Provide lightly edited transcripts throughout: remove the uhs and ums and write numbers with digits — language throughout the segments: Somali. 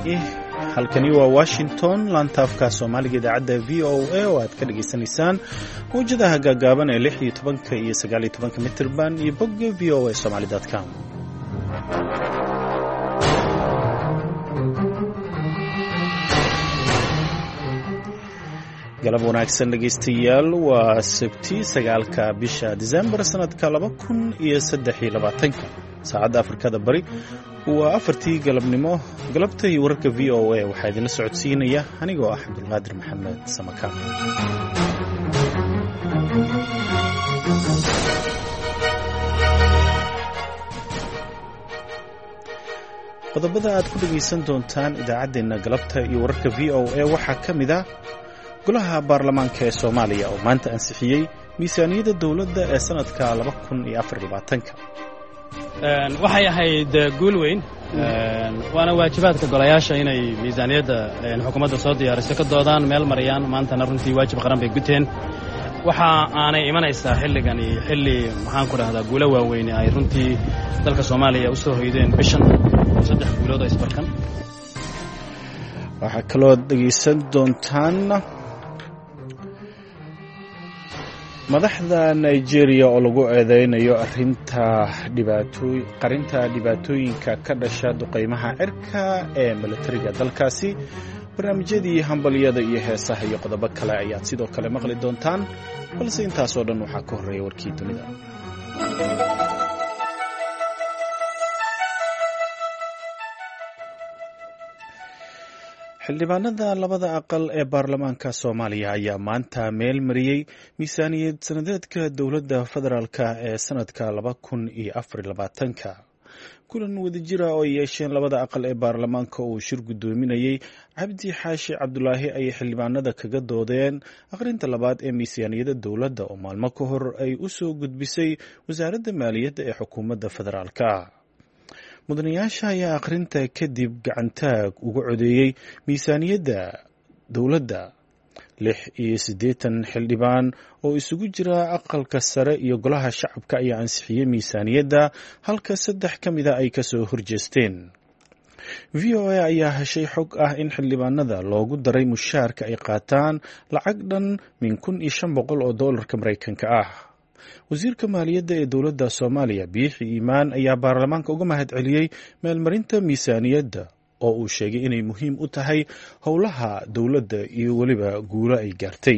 halkani waa Washington laantaafka Soomaaliga idaacadda VOA oo aad ka dhageysanaysaan mowjadaha gaagaaban ee 16 iyo 19 mitirban iyo bogga voasomali.com. galab wanaagsan dhegeystayaal, waa Sabti 9 bisha December sanadka 2023. saacadda Afrikada Bari waa 4 galabnimo. galabta iyo wararka VOA waxaa idinla socodsiinaya anigoo ah Cabdulqaadir Maxamed Samakaan. qodobada aad ku dhageysan doontaan idaacadeena galabta iyo wararka VOA waxaa ka mid ah golaha baarlamaanka ee Soomaaliya oo maanta ansixiyay miisaaniyadda dawladda ee sanadka 2024. waxay ahayd guul weyn, waana waajibaadka golayaasha inay miisaaniyadda xukuumadda soo diyaariso ka doodaan meel marayaan. maantana runtii waajib qaran bay guteen. waxa aanay imanaysaa xilligani xilli maxaan ku dhahdaa guulo waaweyn ay runtii dalka Soomaaliya u soo hoydeen bishan 3 guulood oo isbarkan. waxaa kaloo dhegeysan doontaan madaxda Nigeria oo lagu eedeynayo qarinta dhibaatooyinka ka dhasha duqeymaha cirka ee militariga dalkaasi. barnaamijyadii hambaliyada iyo heesaha iyo qodobo kale ayaad sidoo kale maqli doontaan, balse intaasoo dhan waxaa ka horreeya warkii dunida. xildhibaanada labada aqal ee baarlamaanka Soomaaliya ayaa maanta meel mariyay miisaaniyad sanadeedka dowladda federaalka ee sanadka 2024. kulan wadajira oo yeesheen labada aqal ee baarlamaanka uu shir gudoominayay Cabdi Xaashi Cabdulaahi ay xildhibaanada kaga doodeen aqrinta labaad ee miisaaniyadda dowladda oo maalmo ka hor ay u soo gudbisay wasaaradda maaliyadda ee xukuumadda federaalka. mudanayaasha ayaa aqrinta kadib gacantaag uga codeeyey miisaaniyadda dowladda. 86 xildhibaan oo isugu jira aqalka sare iyo golaha shacabka ayaa ansixiyey miisaaniyadda, halka 3 ka mid a ay kasoo horjeesteen. VOA ayaa heshay xog ah in xildhibaanada loogu daray mushaarka ay qaataan lacag dhan $1,500 oo doolarka Mareykanka ah. wasiirka maaliyadda ee dowladda Soomaaliya Biixi Iimaan ayaa baarlamaanka uga mahadceliyey meelmarinta miisaaniyadda oo uu sheegay inay muhiim u tahay howlaha dowladda iyo weliba guulo ay gaartay.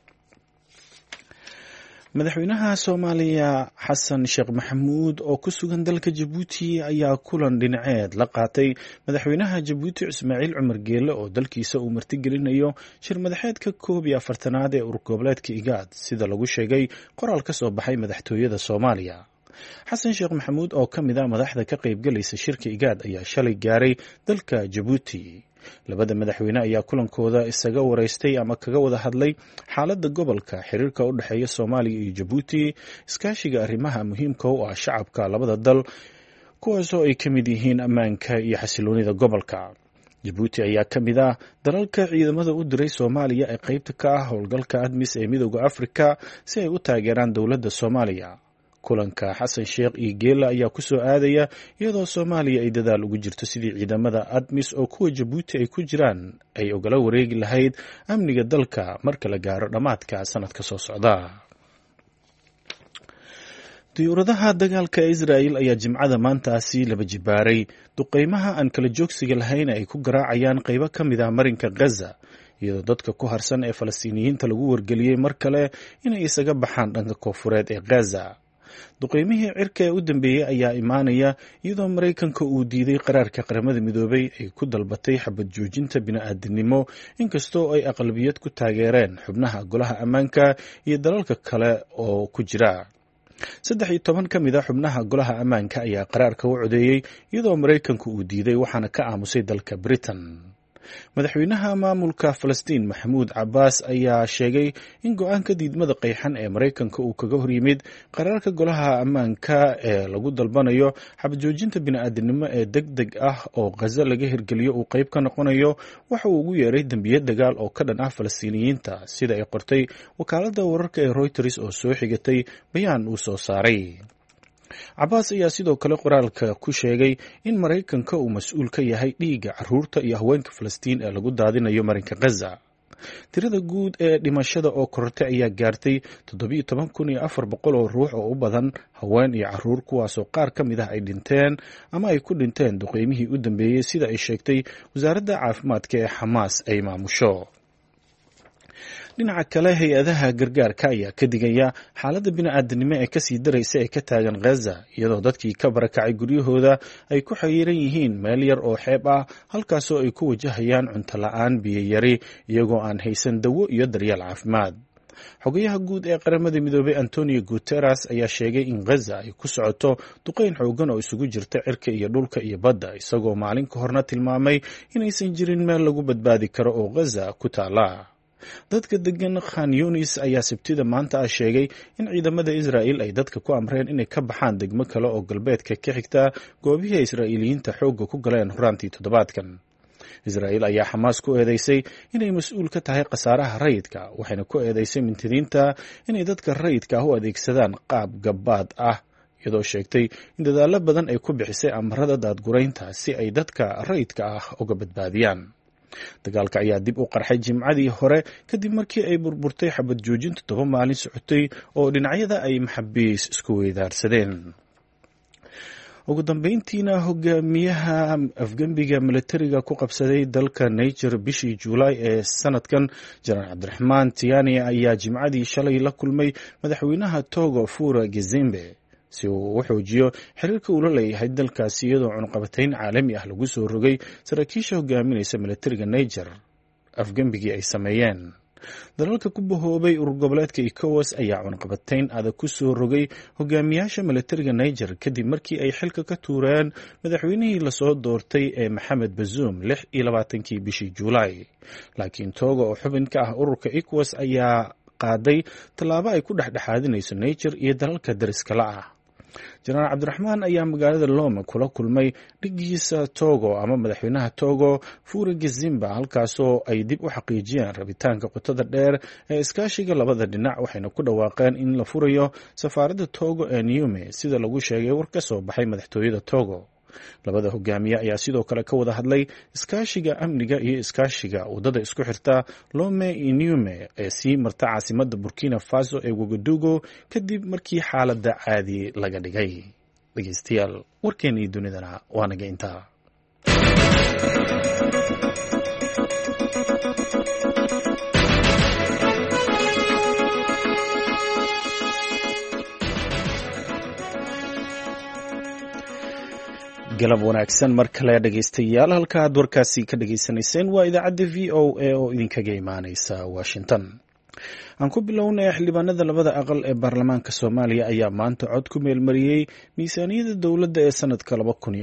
madaxweynaha Soomaaliya Xasan Sheekh Maxamuud oo ku sugan dalka Jabuuti ayaa kulan dhinaceed la qaatay madaxweynaha Jabuuti Ismaaciil Cumar Geele oo dalkiisa uu martigelinayo shir madaxeedka 41 ee urur goboleedka IGAD, sida lagu sheegay qoraal ka soo baxay madaxtooyada Soomaaliya. Xasan Sheekh Maxamuud oo ka mid ah madaxda ka qaybgalaysa shirka IGAD ayaa shalay gaaray dalka Jabuuti. labada madaxweyne ayaa kulankooda isaga wareystay ama kaga wada hadlay xaaladda gobolka, xiriirka u dhexeeya Soomaaliya iyo Jabuuti, iskaashiga arrimaha muhiimka u ah shacabka labada dal, kuwaasoo ay ka mid yihiin ammaanka iyo xasiloonida gobolka. Jabuuti ayaa ka mid ah dalalka ciidamada u diray Soomaaliya ee qaybta ka ah howlgalka ADMIS ee Midowga Afrika si ay u taageeraan dowladda Soomaaliya. kulanka Xasan Sheekh iyo Geele ayaa ku soo aadaya iyadoo Soomaaliya ay dadaal ugu jirto sidii ciidamada ADMIS oo kuwa Jabuuti ay ku jiraan ay ogala wareegi lahayd amniga dalka marka la gaaro dhammaadka sanadka soo socda. diyuuradaha dagaalka Israel ayaa Jimcada maantaasi laba jibaaray duqeymaha aan kala joogsiga lahayn ay ku garaacayaan qaybo ka mid ah marinka Gaza, iyadoo dadka ku harsan ee Falastiiniyiinta lagu wargeliyey mar kale inay isaga baxaan dhanka koonfureed ee Gaza. duqeymihii cirka ee u dambeeyey ayaa imaanaya iyadoo Mareykanka uu diiday qaraarka qaramada midoobay ay ku dalbatay xabad joojinta bini'aadanimo, inkastoo ay aqlabiyad ku taageereen xubnaha golaha ammaanka iyo dalalka kale oo ku jira. 13 ka mid a xubnaha golaha ammaanka ayaa qaraarka u codeeyey iyadoo Mareykanka uu diiday, waxaana ka aamusay dalka Britain. madaxweynaha maamulka Falastiin Maxamuud Cabbaas ayaa sheegay in go'aanka diidmada qeexan ee Mareykanka uu kaga hor yimid qaraarka golaha ammaanka ee lagu dalbanayo xabadjoojinta bini'aadanimo ee degdeg ah oo Gaza laga hirgeliyo uu qayb ka noqonayo waxa uu ugu yeeray dambiye dagaal oo ka dhan ah Falastiiniyiinta, sida ay qortay wakaaladda wararka ee Reuters oo soo xigatay bayaan uu soo saaray. cabaas ayaa sidoo kale qoraalka ku sheegay in maraykanka uu mas-uul ka yahay dhiigga carruurta iyo haweenka falastiin ee lagu daadinayo marinka khaza. tirada guud ee dhimashada oo korortay ayaa gaartay 17,400 oo ruux oo u badan haween iyo carruur, kuwaasoo qaar ka mid ah ay dhinteen ama ay ku dhinteen duqeymihii u dambeeyey sida ay sheegtay wasaaradda caafimaadka ee xamaas ay maamusho. dhinaca kale, hay-adaha gargaarka ayaa ka digaya xaaladda bini'aadanimo ee kasii daraysa ee ka taagan khaza, iyadoo dadkii ka barakacay guryahooda ay ku xayiran yihiin meel yar oo xeeb ah, halkaasoo ay ku wajahayaan cunto la-aan, biyo yari, iyagoo aan haysan dawo iyo daryeel caafimaad. xogayaha guud ee qaramada midoobay Antonio Guterres ayaa sheegay in khaza ay ku socoto duqeyn xoogan oo isugu jirta cirka iyo dhulka iyo badda, isagoo maalin ka horna tilmaamay inaysan jirin meel lagu badbaadi karo oo khaza ku taala. dadka degan Khan Yunis ayaa sabtida maanta sheegay in ciidamada Israa'iil ay dadka ku amreen inay ka baxaan degmo kale oo galbeedka ka xigta goobihii Israa'iiliyiinta xoogga ku galeen horaantii toddobaadkan. Israa'iil ayaa Xamaas ku eedeysay inay mas-uul ka tahay khasaaraha rayidka, waxayna ku eedeysay mintidiinta inay dadka rayidka u adeegsadaan qaab gabaad ah, iyadoo sheegtay in dadaallo badan ay ku bixisay amarada daadguraynta si ay dadka rayidka ah uga badbaadiyaan. dagaalka ayaa dib u qarxay jimcadii hore kadib markii ay burburtay xabad joojin 7 maalin socotay oo dhinacyada ay maxaabiis isku weydaarsadeen. ugu dambeyntiina, hogaamiyaha afgembiga militariga ku qabsaday dalka Niger bishii Juulaay ee sanadkan, General Cabdiraxmaan Tiani ayaa jimcadii shalay la kulmay madaxweynaha Togo Fura Gezembe si uu u xoojiyo xiriirka uu la leeyahay dalkaasi, iyadoo cunqabatayn caalami ah lagu soo rogay saraakiisha hogaaminaysa militariga Niger afgembigii ay sameeyeen. dalalka ku bahoobay urur goboleedka ECOWAS ayaa cunqabatayn adag ku soo rogay hogaamiyaasha militariga Niger kadib markii ay xilka ka tuureen madaxweynihii lasoo doortay ee Maxamed Bazoum 26 bishii Juulaay. laakiin Togo oo xubin ka ah ururka ECOWAS ayaa qaaday tallaabo ay ku dhexdhexaadinayso Niger iyo dalalka dariska la ah. Jenaraal Cabdiraxmaan ayaa magaalada Lome kula kulmay dhigiisa Togo ama madaxweynaha Togo Fura Gezembe, halkaasoo ay dib u xaqiijiyeen rabitaanka qotada dheer ee iskaashiga labada dhinac, waxayna ku dhawaaqeen in la furayo safaaradda Togo ee Niamey sida lagu sheegay war ka soo baxay madaxtooyada Togo. labada hogaamiye ayaa sidoo kale ka wada hadlay iskaashiga amniga iyo iskaashiga wadada isku xirta Lome iyo Niamey ee sii marta caasimadda Burkina Faso ee Ouagadougou kadib markii xaaladda caadi laga dhigay. dhegeystayaal, warkeennii dunidana waa naga intaa. galab wanaagsan mar kale dhegeystayaal, halka aad warkaasi ka dhegeysanayseen waa idaacadda VOA oo idinkaga imaaneysa Washington. aan ku bilownay, xildhibaanada labada aqal ee baarlamaanka Soomaaliya ayaa maanta cod ku meelmariyey miisaaniyadda dowladda ee sanadka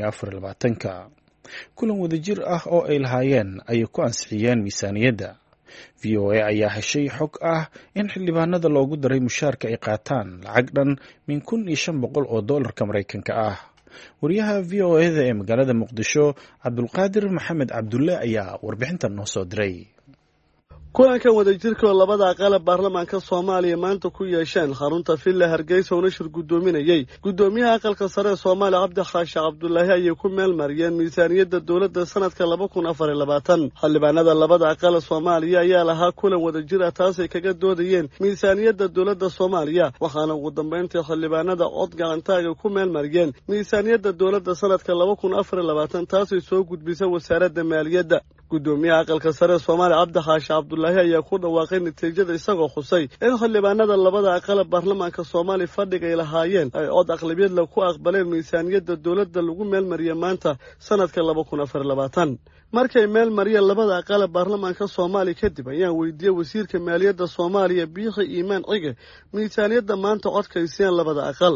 2024. kulan wadajir ah oo ay lahaayeen ayay ku ansixiyeen miisaaniyadda. VOA ayaa heshay xog ah in xildhibaanada loogu daray mushaarka ay qaataan lacag dhan min $1,500 oo doolarka Maraykanka ah. wariyaha VOA-da ee magaalada Muqdisho Cabdulqaadir Maxamed Cabdulle ayaa warbixintan noo soo diray. kulankan wadajirka oo labada aqal baarlamaanka Soomaaliya maanta ku yeesheen xarunta Villa Hargeysa oo nashir gudoominayay gudoomiyaha aqalka sare ee Soomaaliya Cabdi Khaashi Cabdullaahi ayay ku meel mariyeen miisaaniyadda dowladda sanadka 2024. xildhibaanada labada aqal Soomaaliya ayaa lahaa kulan wadajir ah taas ay kaga doodayeen miisaaniyadda dowladda Soomaaliya, waxaana ugu dambeyntii xildhibaanada cod gacantaaga ku meel mariyeen miisaaniyadda dowladda sanadka 2024 taas ay soo gudbisay wasaaradda maaliyadda. gudoomiyaha aqalka sare ee Soomaaliya Cabdi Khaashi Cabdullaahi ayaa ku dhawaaqay natiijada isagoo xusay in xildhibaanada labada aqal baarlamaanka Soomaaliya fadhiga ay lahaayeen ay cod aqlabiyad la ku aqbaleen miisaaniyadda dowladda lagu meel mariyay maanta sanadka 2024. markay meel mariyeen labada aqal baarlamaanka Soomaaliya kadib ayaan weydiiyay wasiirka maaliyadda Soomaaliya Biixi Iimaan Cige miisaaniyadda maanta codkaysiyeen labada aqal.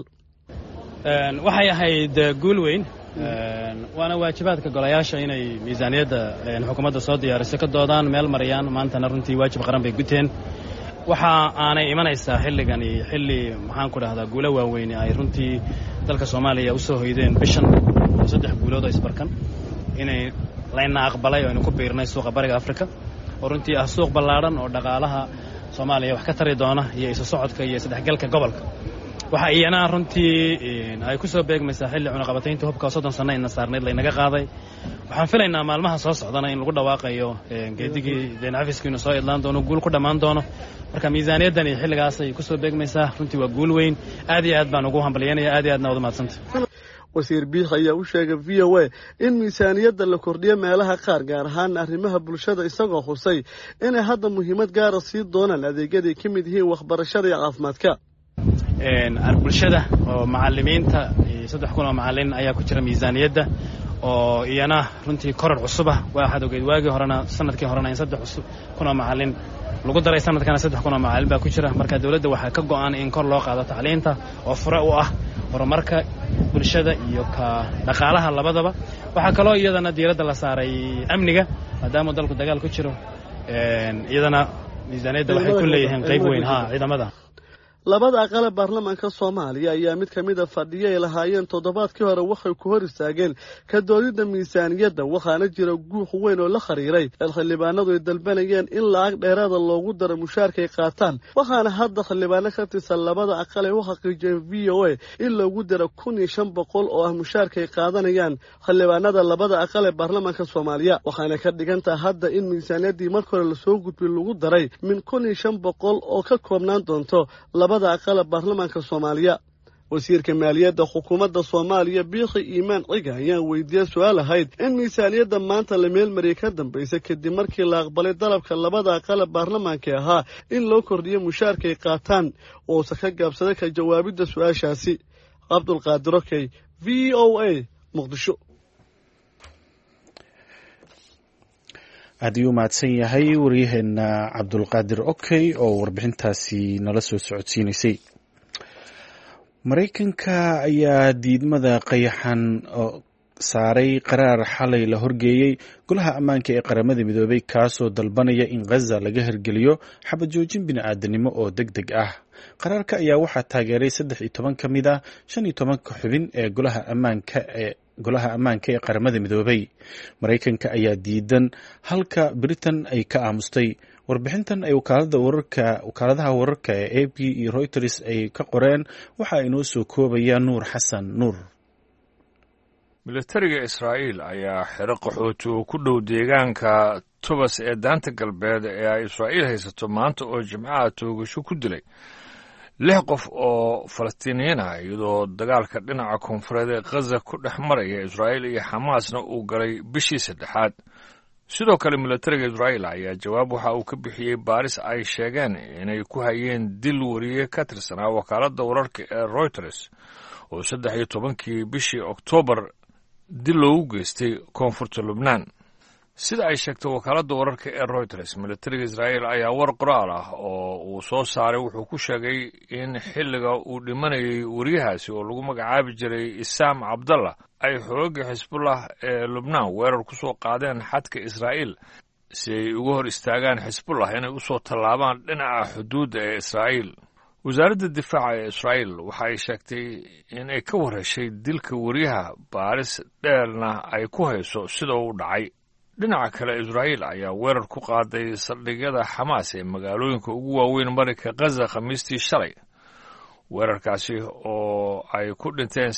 waxay ahayd guul weyn, waana waajibaadka golayaasha inay miisaaniyadda xukuumadda soo diyaariso ka doodaan meel mariyaan. maantana runtii waajib qaran bay guteen. waxa aanay imanaysaa xilligani xilli maxaan ku dhahdaa guulo waaweyn ay runtii dalka Soomaaliya u soo hoydeen bishan 3 guulood oo isbarkan inay layna aqbalay oo aynu ku biirnay suuqa bariga Afrika oo runtii ah suuq ballaaran oo dhaqaalaha Soomaaliya wax ka tari doona iyo isu socodka iyo isdhexgalka gobolka. waxa iyana runtii ay ku soo beegmaysaa xilli cunaqabataynta hubka 30 sano in saarneed laynaga qaaday waxaan filaynaa maalmaha soo socdana in lagu dhawaaqayo geedigii deenafiska inuu soo idlaan doono guul ku dhammaan doono marka miisaaniyaddan iyo xilligaas ay ku soo beegmaysaa runtii waa guul weyn aad iyo aad baan ugu hambalyeynaya aad iyo aadna wada mahadsantahay wasiir biix ayaa u sheegay VOA in miisaaniyadda la kordhiyo meelaha qaar gaar ahaan arrimaha bulshada isagoo xusay inay hadda muhiimad gaara sii doonaan adeegyadii ka mid yihiin waxbarashada iyo caafimaadka bulshada oo macallimiinta 3,000 oo macallin ayaa ku jira miisaaniyadda oo iyana runtii koror cusub ah waxaad ogeyd waagii horena sanadkii horena in 3,000 oo macallin lagu daray sanadkana 3,000 oo macallin baa ku jira marka dawladda waxaa ka go'an in kor loo qaado tacliinta oo fure u ah horumarka bulshada iyo ka dhaqaalaha labadaba waxaa kaloo iyadana diiradda la saaray amniga maadaama dalku dagaal ku jiro iyadana miisaaniyadda waxay ku leeyihiin qayb weyn ciidamada labada aqal ee baarlamaanka Soomaaliya ayaa mid ka mid ah fadhiyo ay lahaayeen toddobaadkii hore waxay ku hor istaageen ka doodida miisaaniyadda waxaana jira guux weyn oo la xiriiray xildhibaanadu ay dalbanayeen in lacag dheeraad ah loogu daro mushaarka ay qaataan waxaana hadda xildhibaano ka tirsan labada aqal ay u xaqiijiyeen VOA in loogu daro 1,500 oo ah mushaarka ay qaadanayaan xildhibaanada labada aqal ee baarlamaanka Soomaaliya waxaana ka dhigantaa hadda in miisaaniyaddii markii hore la soo gudbiyay lagu daray min 1,500 oo ka koobnaan doonto labada aqal ee baarlamaanka Soomaaliya wasiirka maaliyadda xukuumadda Soomaaliya Biixi Iimaan Ciga ayaa weydiiyay su'aal ahayd in miisaaniyadda maanta la meel mariyay ka dambeysay kadib markii la aqbalay dalabka labada aqal ee baarlamaanka ahaa in loo kordhiyo mushaarka ay qaataan oo ka gaabsaday ka jawaabidda su'aashaasi Cabdulqaadir Okey VOA Muqdisho aad u mahadsan yahay wariyaheena Cabdulqaadir Okey oo warbixintaasi nala soo socodsiinaysay Mareykanka ayaa diidmada qayaxan saaray qaraar xalay la horgeeyay golaha ammaanka ee qaramada midoobay kaasoo dalbanaya in Gaza laga hirgeliyo xabad joojin bini'aadanimo oo degdeg ah qaraarka ayaa waxaa taageeray 13 ka mid ah 15 xubin ee golaha ammaanka ee qaramada midoobay Mareykanka ayaa diidan halka Britain ay ka aamustay warbixintan ay wakaaladaha wararka ee AP iyo Reuters ay ka qoreen waxa inoo soo koobaya Nuur Xasan Nuur militariga Israa'iil ayaa xero qaxooti oo ku dhow deegaanka Tubas ee daanta galbeed ee ay Israa'iil haysato maanta oo Jimcaha toogasho ku dilay 6 qof oo Falastiiniyiin ah iyadoo dagaalka dhinaca koonfureed ee Gaza ku dhex maraya Israa'iil iyo Xamaasna uu galay bishii 3aad sidoo kale militariga Israa'iil ayaa jawaab waxa uu ka bixiyay baaris ay sheegeen inay ku hayeen dil wariye ka tirsanaa wakaaladda wararka ee Reuters oo 13 bishii Oktoobar dil loogu geystay koonfurta Lubnaan sida ay sheegtay wakaaladda wararka ee Reuters militariga Israa'iil ayaa war qoraal ah oo uu soo saaray wuxuu ku sheegay in xilliga uu dhimanayay wariyahaasi oo lagu magacaabi jiray Isaam Abdallah ay xoogga Xisbullah ee Lubnaan weerar ku soo qaadeen xadka Israa'iil si ay uga hor istaagaan Xisbullah inay u soo tallaabaan dhinaca xuduudda ee Israa'iil wasaaradda difaaca ee Israa'iil waxa ay sheegtay in ay ka warheshay dilka wariyaha baaris dheerna ay ku hayso sida uu dhacay dhinaca kale Israa'iil ayaa weerar ku qaaday saldhigyada Xamaas ee magaalooyinka ugu waaweyn marinka Gaza Khamiistii shalay weerarkaasi oo ay ku dhinteen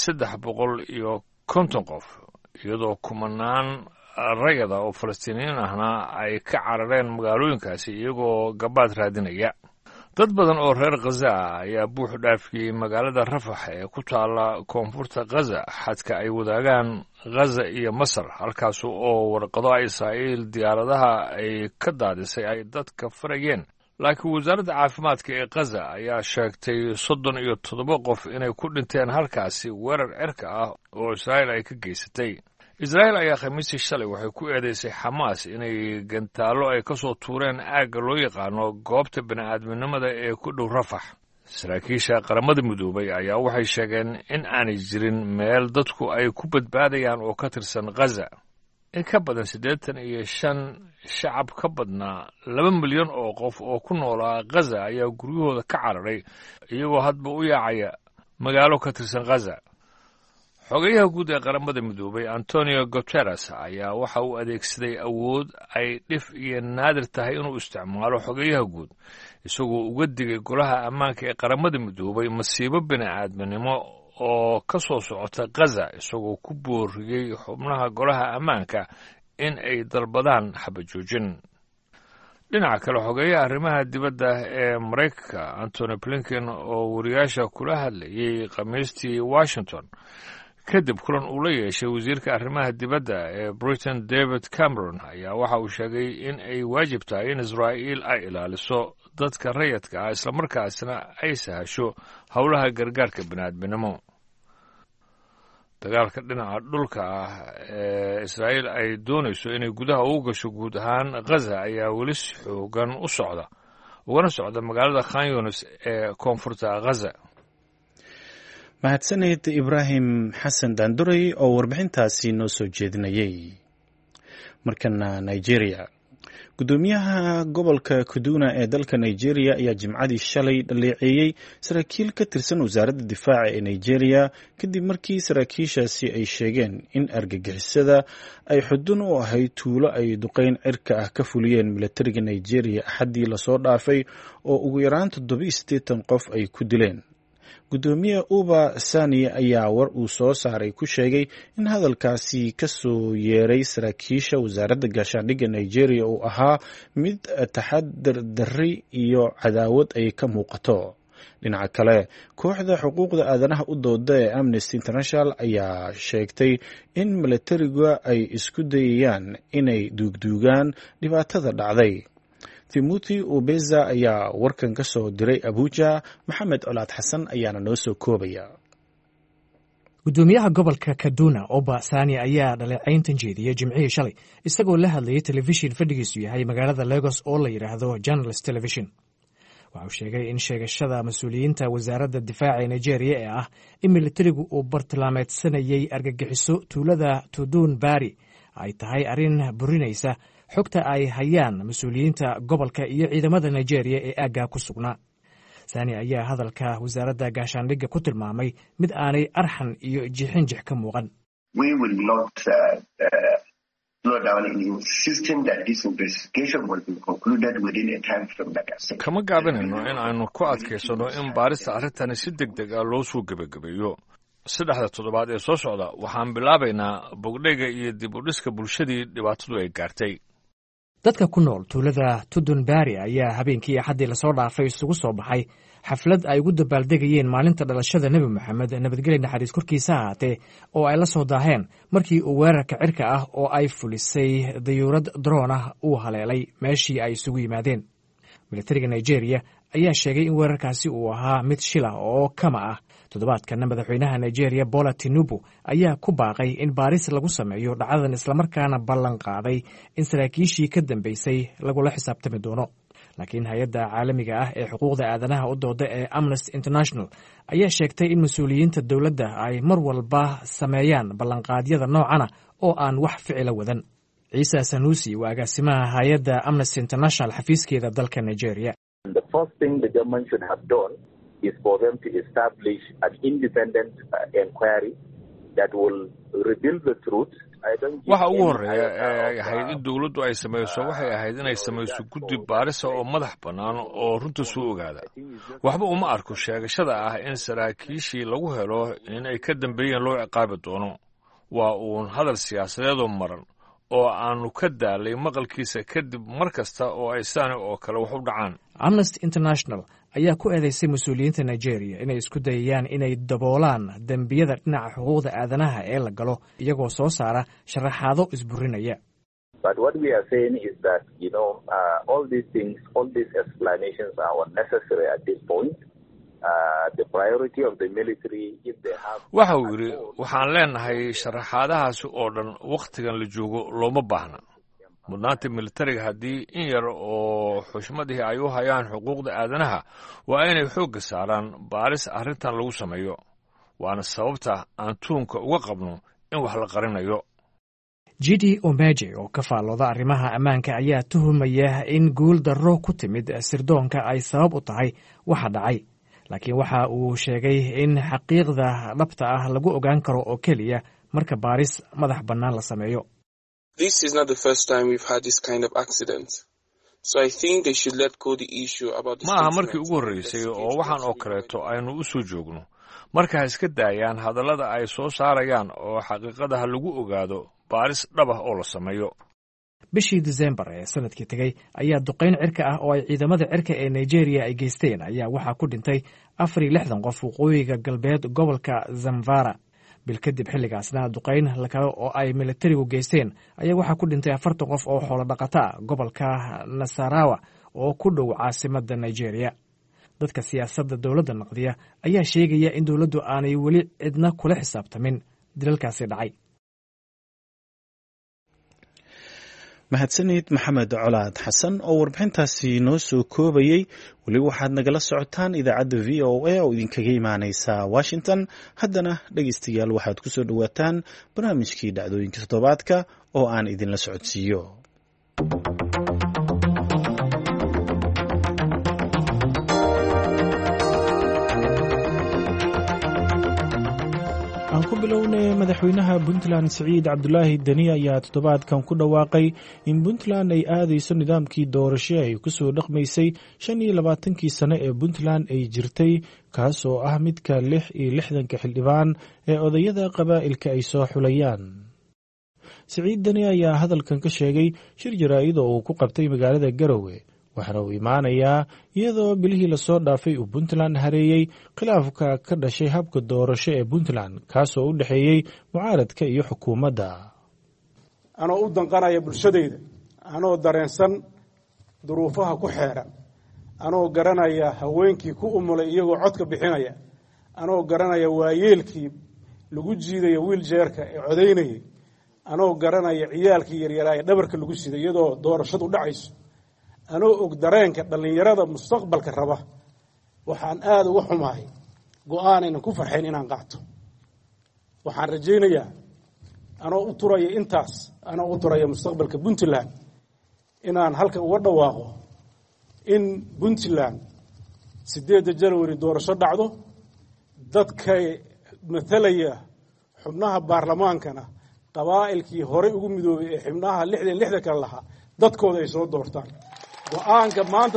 350 qof iyadoo kumanaan rayada oo Falastiiniyiin ahna ay ka carareen magaalooyinkaasi iyagoo gabaad raadinaya dad badan oo reer Gaza ayaa buux dhaafiyay magaalada Rafax ee ku taala koonfurta Gaza xadka ay wadaagaan Gaza iyo Masar halkaas oo warqado Israa'iil diyaaradaha ay ka daadisay ay dadka farayeen laakiin wasaaradda caafimaadka ee Gaza ayaa sheegtay 37 qof inay ku dhinteen halkaasi weerar cirka ah oo Israa'iil ay ka geysatay Israa'iil ayaa Khamiistii shalay waxay ku eedeysay Xamaas inay gantaalo ay ka soo tuureen aagga loo yaqaano goobta bini'aadminimada ee ku dhow Rafax saraakiisha qaramada midoobay ayaa waxay sheegeen in aanay jirin meel dadku ay ku badbaadayaan oo ka tirsan Gaza in ka badan 85 shacab ka badnaa 2 milyan oo qof oo ku noolaa Gaza ayaa guryahooda ka cararay iyagoo hadba u yaacaya magaalo ka tirsan Gaza xogayaha guud ee qaramada midoobay antonio guterres ayaa waxa uu adeegsaday awood ay dhif iyo naadir tahay inuu isticmaalo xogayaha guud isagoo uga digay golaha ammaanka ee qaramada midoobay masiibo bini'aadminimo oo ka soo socota Gaza isagoo ku booriyey xubnaha golaha ammaanka in ay dalbadaan xabajoojin. dhinaca kale xogeeyaha arrimaha dibadda ee Mareykanka Antony Blinken oo wariyaasha kula hadlayay Khamiistii Washington kadib kulan uu la yeeshay wasiirka arrimaha dibadda ee Britain David Cameron ayaa waxa uu sheegay in ay waajib tahay in Israa'iil ay ilaaliso dadka rayidka ah isla markaasna ay sahasho howlaha gargaarka bini'aadminimo. dagaalka dhinaca dhulka ah ee Israa'iil ay doonayso inay gudaha ugu gasho guud ahaan Gaza ayaa weli xoogan ugana socda magaalada Khan Younis ee koonfurta Gaza. mahadsanid Ibraahim Xasan Daanduray oo warbixintaasi noo soo jeedinayay. markana Nigeria, gudoomiyaha gobolka Kaduna ee dalka Nigeria ayaa jimcadii shalay dhaleeceeyay saraakiil ka tirsan wasaaradda difaaca ee Nigeria kadib markii saraakiishaasi ay sheegeen in argagixisada ay xudun u ahayd tuulo ay duqeyn cirka ah ka fuliyeen militariga Nigeria axaddii lasoo dhaafay oo ugu yaraan 87 qof ay ku dileen. gudoomiye Uba Sani ayaa war uu soo saaray ku sheegay in hadalkaasi ka soo yeeray saraakiisha wasaaradda gaashaandhigga Nigeria uu ahaa mid taxadar darri iyo cadaawad ay ka muuqato. dhinaca kale, kooxda xuquuqda aadanaha u dooda ee Amnesty International ayaa sheegtay in militariga ay isku dayayaan inay duugduugaan dhibaatada dhacday. Timothy Obeza ayaa warkan ka soo diray Abuja. Maxamed Colaad Xasan ayaana noo soo koobaya. gudoomiyaha gobolka Kaduna Uba Sani ayaa dhaleecayntan jeediyay jimcihii shalay isagoo la hadlayay telefishin fadhigiisu yahay magaalada Lagos oo la yiraahdo Journalist Television. waxa uu sheegay in sheegashada mas'uuliyiinta wasaaradda difaaca ee Nigeria ee ah in militarigu uu bartilmaameedsanayay argagixiso tuulada Tudun Bari ay tahay arrin burinaysa xogta ay hayaan mas'uuliyiinta gobolka iyo ciidamada Nigeria ee aagga ku sugnaa. Sani ayaa hadalka wasaaradda gaashaandhigga ku tilmaamay mid aanay arxan iyo jixinjix ka muuqan. We will not slow down in insisting that this investigation will be concluded within a time frame that I said. kama gaabinayno in aanu ku adkaysano in baarista arrintani si degdeg ah loo soo gebagabeeyo. 3 toddobaad ee soo socda waxaan bilaabaynaa bogdhayga iyo dib u dhiska bulshadii dhibaatadu ay gaartay. dadka ku nool tuulada Tudun Bari ayaa habeenkii Axaddii lasoo dhaafay isugu soo baxay xaflad ay ugu dabaaldegayeen maalinta dhalashada Nabi Maxamed nabadgelyo naxariis korkiisa ahaatee oo ay la soo daaheen markii uu weerarka cirka ah oo ay fulisay dayuurad drone ah uu haleelay meeshii ay isugu yimaadeen. militariga Nigeria ayaa sheegay in weerarkaasi uu ahaa mid shil ah oo kama ah. toddobaadkan madaxweynaha Nigeria Bola Tinubu ayaa ku baaqay in baaris lagu sameeyo dhacdadan islamarkaana ballan qaaday in saraakiishii ka dambeysay lagula xisaabtami doono. laakiin hay'adda caalamiga ah ee xuquuqda aadanaha u dooda ee Amnesty International ayaa sheegtay in mas'uuliyiinta dowladda ay mar walba sameeyaan ballanqaadyada noocana oo aan wax ficila wadan. Ciise Sanusi waa agaasimaha hay'adda Amnesty International xafiiskeeda dalka Nigeria. The first thing the government should have done is for them to establish an independent inquiry that will reveal the truth. waxa ugu horeeya ee ay ahayd in dowladdu ay samayso waxay ahayd inay samayso guddi baarisa oo madax bannaan oo runta soo ogaada. waxba uma arko sheegashada ah in saraakiishii lagu helo in ay ka dambeeyeen loo ciqaabi doono. waa uun hadal siyaasadeedoo maran oo aanu ka daalay maqalkiisa kadib mar kasta oo ay saani oo kale wax u dhacaan. Amnesty International ayaa ku eedeysay mas'uuliyiinta Nigeria inay isku dayayaan inay daboolaan dambiyada dhinaca xuquuqda aadanaha ee la galo iyagoo soo saara sharaxaado isburinaya. But what we are saying is that, all these things, all these explanations are unnecessary at this point. The priority of the military, if they have... waxa uu yidhi waxaan leenahay sharaxaadahaasi oo dhan wakhtigan la joogo looma baahna. mudnaanta militariga haddii in yar oo xushmadii ay u hayaan xuquuqda aadanaha waa inay xoogga saaraan baaris arrintan lagu sameeyo. waana sababta aan tuunka uga qabno in wax la qarinayo. Jide Omeje oo ka faallooda arrimaha ammaanka ayaa tuhumaya in guul darro ku timid sirdoonka ay sabab u tahay waxa dhacay. laakiin waxa uu sheegay in xaqiiqda dhabta ah lagu ogaan karo oo keliya marka baaris madax bannaan la sameeyo. ma aha markii ugu horreysay oo waxaan oo kaleeto aynu u soo joogno. marka ha iska daayaan hadallada ay soo saarayaan oo xaqiiqada ha lagu ogaado baaris dhab ah oo la sameeyo. bishii Diseembar ee sanadkii tegey ayaa duqayn cirka ah oo ay ciidamada cirka ee Nigeria ay geysteen ayaa waxaa ku dhintay 64 qof waqooyiga galbeed gobolka Zamfara. bil kadib xilligaasna duqayn kale oo ay militarigu geysteen ayaa waxaa ku dhintay 40 qof oo xoolo dhaqata ah gobolka Nasarawa oo ku dhow caasimadda Nigeria. dadka siyaasadda dowladda naqdiya ayaa sheegaya in dowladdu aanay weli cidna kula xisaabtamin dilalkaasi dhacay. mahadsanid maxamed colaad xasan oo warbixintaasi noo soo koobayey. weli waxaad nagala socotaan idaacadda v o a oo idinkaga imaaneysa Washington. haddana dhegeystayaal waxaad ku soo dhowaataan barnaamijkii dhacdooyinka toddobaadka oo aan idinla socodsiiyo. aan ku bilownay madaxweynaha Puntland Siciid Cabdulaahi Deni ayaa toddobaadkan ku dhawaaqay in Puntland ay aadayso nidaamkii doorasho ay ku soo dhaqmaysay 25kii sano ee Puntland ay jirtay, kaas oo ah midka 66 xildhibaan ee odayada qabaa'ilka ay soo xulayaan. Siciid Deni ayaa hadalkan ka sheegay shir jaraa'id oo uu ku qabtay magaalada Garowe, waxaana uu imaanayaa iyadoo bilihii lasoo dhaafay uu Puntland hareeyey khilaafka ka dhashay habka doorasho ee Puntland, kaasoo u dhexeeyey mucaaradka iyo xukuumadda. anoo u danqanaya bulshadayda, anoo dareensan duruufaha ku xeeran, anoo garanaya haweenkii ku umulay iyagoo codka bixinaya, anoo garanaya waayeelkii lagu jiidaya wiiljeerka ee codaynayay, anoo garanaya ciyaalkii yaryaraa ee dhabarka lagu siday iyadoo doorashadu dhacayso, anoo og dareenka dhallinyarada mustaqbalka raba, waxaan aad uga xumahay go'aanaynan ku farxayn inaan qaato. waxaan rajaynayaa anoo u turaya intaas, anoo u turaya mustaqbalka Puntland, inaan halka uga dhawaaqo in Puntland 8 January doorasho dhacdo, dadkay matalaya xubnaha baarlamaankana qabaa'ilkii horey ugu midoobay ee xubnaha 66 kale lahaa dadkooda ay soo doortaan. go'aanka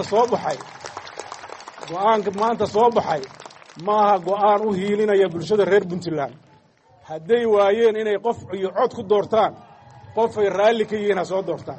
maanta soo baxay maaha go'aan u hiilinaya bulshada reer Puntland. hadday waayeen inay qof iyo cod ku doortaan, qofay raalli ka yihiin ha soo doortaan.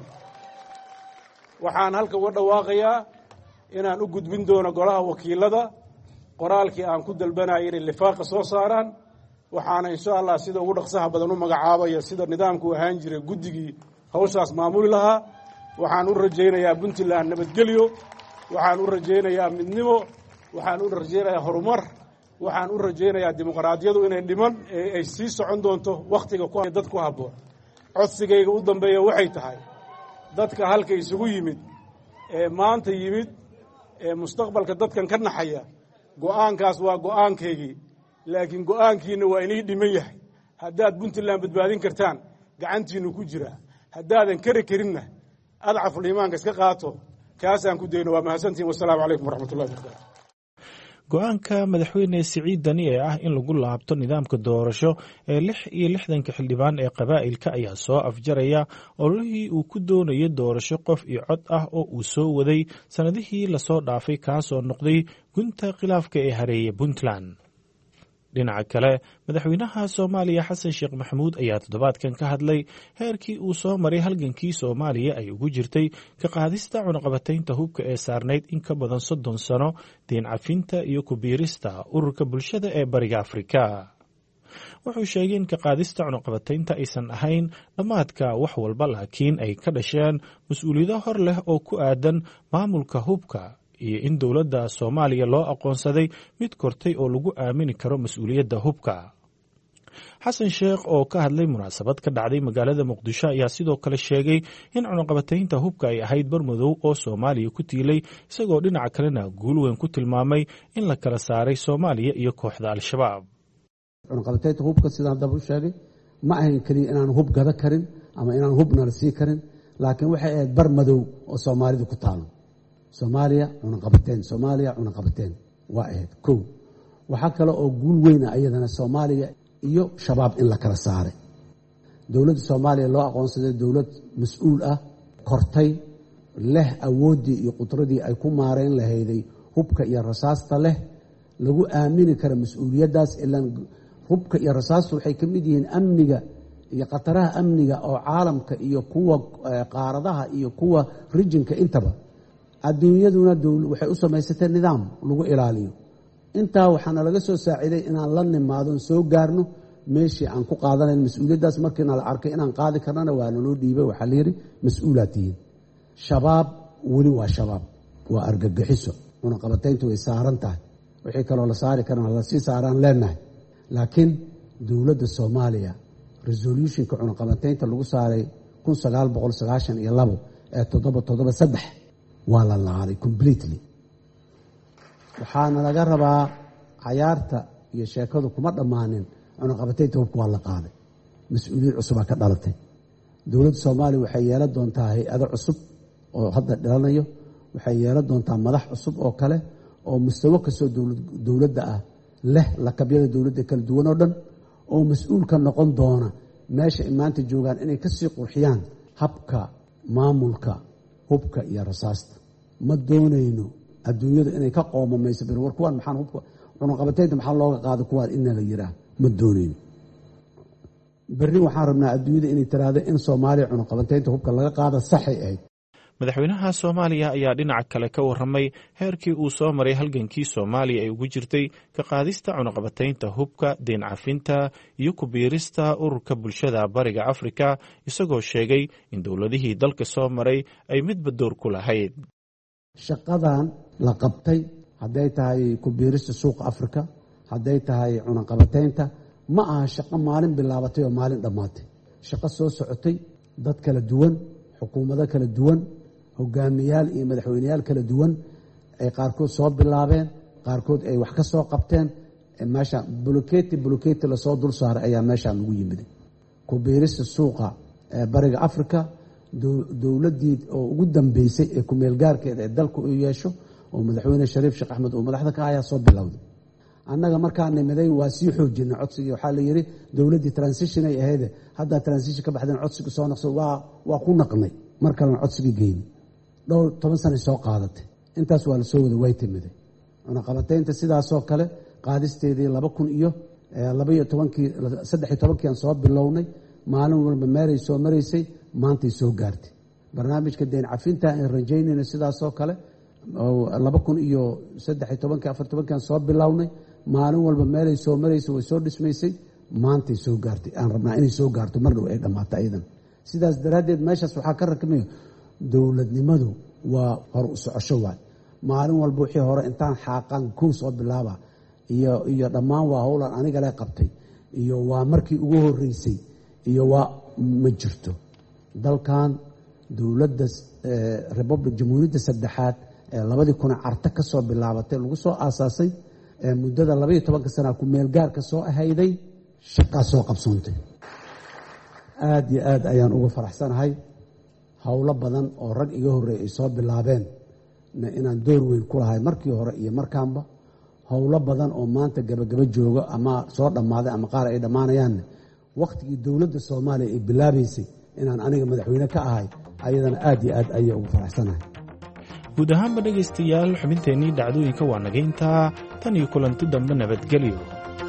waxaan halka uga dhawaaqayaa inaan u gudbin doono golaha wakiilada qoraalkii aan ku dalbanayay inay lifaaqa soo saaraan. waxaana insha Allah sida ugu dhaqsaha badan u magacaabaya sida nidaamku ahaan jiray guddigii hawshaas maamuli lahaa. waxaan u rajaynayaa Puntland nabadgelyo, waxaan u rajaynayaa midnimo, waxaan u rajaynayaa horumar, waxaan u rajaynayaa dimuqraadiyadu inay dhiman ee ay sii socon doonto wakhtiga ku dad ku habboon. codsigayga u dambeeya waxay tahay dadka halka isugu yimid ee maanta yimid ee mustaqbalka dadkan ka naxaya, go'aankaas waa go'aankaygii, laakiin go'aankiina waa inay dhiman yahay. haddaad Puntland badbaadin kartaan gacantiinu ku jira, haddaadan kari karinna adcaful iimaanka iska qaato, kaasaan ku dayno. waa mahadsantihiin. wassalaamu calaykum waraxmatullahi wabarakaatu. go-aanka madaxweyne Siciid Deni ee ah in lagu laabto nidaamka doorasho ee 66 xildhibaan ee qabaa'ilka ayaa soo afjaraya ololihii uu ku doonayay doorasho qof iyo cod ah oo uu soo waday sanadihii lasoo dhaafay, kaasoo noqday gunta khilaafka ee hareeyay Puntland. dhinaca kale, madaxweynaha Soomaaliya Xasan Sheekh Maxamuud ayaa toddobaadkan ka hadlay heerkii uu soo maray halgankii Soomaaliya ay ugu jirtay ka qaadista cunaqabataynta hubka ee saarnayd in ka badan 30 sano, diin cafinta iyo ku biirista ururka bulshada ee Bariga Afrika. wuxuu sheegay in ka qaadista cunaqabataynta aysan ahayn dhammaadka wax walba, laakiin ay ka dhasheen mas-uuliyado hor leh oo ku aadan maamulka hubka iyo in dowladda Soomaaliya loo aqoonsaday mid kortay oo lagu aamini karo mas'uuliyadda hubka. xasan sheekh oo ka hadlay munaasabad ka dhacday magaalada Muqdisho ayaa sidoo kale sheegay in cunaqabataynta hubka ay ahayd barmadow oo Soomaaliya ku tiilay, isagoo dhinaca kalena guul weyn ku tilmaamay in la kala saaray Soomaaliya iyo kooxda Al-Shabaab. cunaqabataynta hubka sidaan hadda u sheegay ma ahayn kaliya inaan hub gada karin ama inaan hubna la sii karin, laakiin waxay ahayd barmadow oo Soomaalidu ku taalo. Soomaaliya cunaqabateen, Soomaaliya cunaqabateen. waa ahayd kow. waxaa kale oo guul weyna ayadana soomaaliya iyo shabaab in la kala saaray. dowladda soomaaliya loo aqoonsaday dowlad mas-uul ah, kortay, leh awooddii iyo qudradii ay ku maareyn lahayday hubka iyo rasaasta leh, lagu aamini kara mas-uuliyaddaas. ilaan hubka iyo rasaastu waxay ka mid yihiin amniga iyo khataraha amniga oo caalamka iyo kuwa qaaradaha iyo kuwa rijinka intaba. adduunyaduna waxay u samaysatay nidaam lagu ilaaliyo. intaa waxaana laga soo saaciday inaan la nimaadon soo gaarno meeshii aan ku qaadanayn mas-uuliyaddaas. markiina la arkay inaan qaadi karnana waa naloo dhiibay, waxaa layidhi mas-uulaad tihiin. shabaab weli waa shabaab, waa argagixiso, cunaqabatayntu way saaran tahay. wixii kaloo la saari karana lasii saaraan leenahay. laakiin dowladda soomaaliya resolutionka cunaqabataynta lagu saaray 1992 ee 773 waa la laaday completely. waxaana laga rabaa cayaarta iyo sheekadu kuma dhammaanin. cunaqabataynta hubka waa la qaaday, mas-uuliyad cusubaa ka dhalatay. dowladda soomaaliya waxay yeelan doontaa hay-ado cusub oo hadda dhalanayo, waxay yeelan doontaa madax cusub oo kale oo mustawo kastoo dowladda ah leh lakabyada dowladda kala duwan oo dhan, oo mas-uul ka noqon doona meesha ay maanta joogaan inay ka sii qurxiyaan habka maamulka hubka iyo rasaasta. ma doonayno adduunyadu inay ka qoomamayso war kuwaan maxaan hubka cunaqabataynta maxaa looga qaada kuwaan ina la yiraa. ma doonayno. berri waxaan rabnaa adduunyada inay tiraahdo in soomaaliya cunaqabataynta hubka laga qaada saxay ahayd. madaxweynaha soomaaliya ayaa dhinaca kale ka warramay heerkii uu soo maray halgankii soomaaliya ay ugu jirtay ka qaadista cunaqabataynta hubka, deen cafinta iyo ku biirista ururka bulshada bariga afrika, isagoo sheegay in dowladihii dalka soo maray ay midba door ku lahayd. shaqadan la qabtay hadday tahay ku biirista suuqa afrika, hadday tahay cunaqabataynta, ma aha shaqo maalin bilaabatay oo maalin dhammaatay. shaqo soo socotay, dad kala duwan, xukuumado kala duwan, hogaamiyaal iyo madaxweyneyaal kala duwan ay qaarkood soo bilaabeen, qaarkood ay wax ka soo qabteen. meesha buloketi lasoo dul saaray ayaa meeshaan lagu yimid. ku biirista suuqa bariga afrika, dowladdii oo ugu dambeysay ee kumeelgaarkeeda ee dalku u yeesho oo madaxweyne shariif sheekh axmed oo madaxda ka ayaa soo bilowday. annaga markaa nimiday waa sii xoojina codsigii. waxaa la yidhi dowladdii transition ay ahayde haddaa transition ka baxdeen codsiga soo naqso waa ku naqnay. mar kalena codsigii geyni dhowr 10 sana soo qaadatay. intaas waa la soo wada way timiday. cunaqabataynta sidaasoo kale qaadisteedii 2013 aan soo bilownay. maalin walba meelay soo maraysay, maantay soo gaartay. barnaamijka deen cafinta aan rajaynayna sidaasoo kale 2013 aan soo bilownay. maalin walba meelay soo maraysay, way soo dhismaysay, maantay soo gaartay. aan rabnaa inay soo gaarto mar dhow ay dhammaato ayadan. sidaas daraaddeed meeshaas waxaa ka rakmayo dowladnimadu waa hor u socosho waay. maalin walba wixii hore intaan xaaqaan kow soo bilaaba iyo dhammaan waa howlan aniga le qabtay iyo waa markii ugu horeysay iyo waa ma jirto. dalkan dowladda republic jamhuuriyadda saddexaad ee 2000 carta ka soo bilaabatay lagu soo aasaasay muddada 12 sana ku meel gaarka soo ahayday shaqaa soo qabsoontay. aad iyo aad ayaan ugu faraxsanahay. howlo badan oo rag iga horreeyay ay soo bilaabeen inaan door weyn ku lahay markii hore iyo markaanba. howlo badan oo maanta gabagaba jooga ama soo dhammaaday ama qaar ay dhammaanayaan wakhtigii dowladda soomaaliya ay bilaabaysay inaan aniga madaxweyne ka ahay ayadana aad iyo aad ayay ugu faraxsanahay. guud ahaanba dhegaystayaal xubinteennii dhacdooyinka waa naga intaa. tan iyo kulanti dambe nabadgelyo.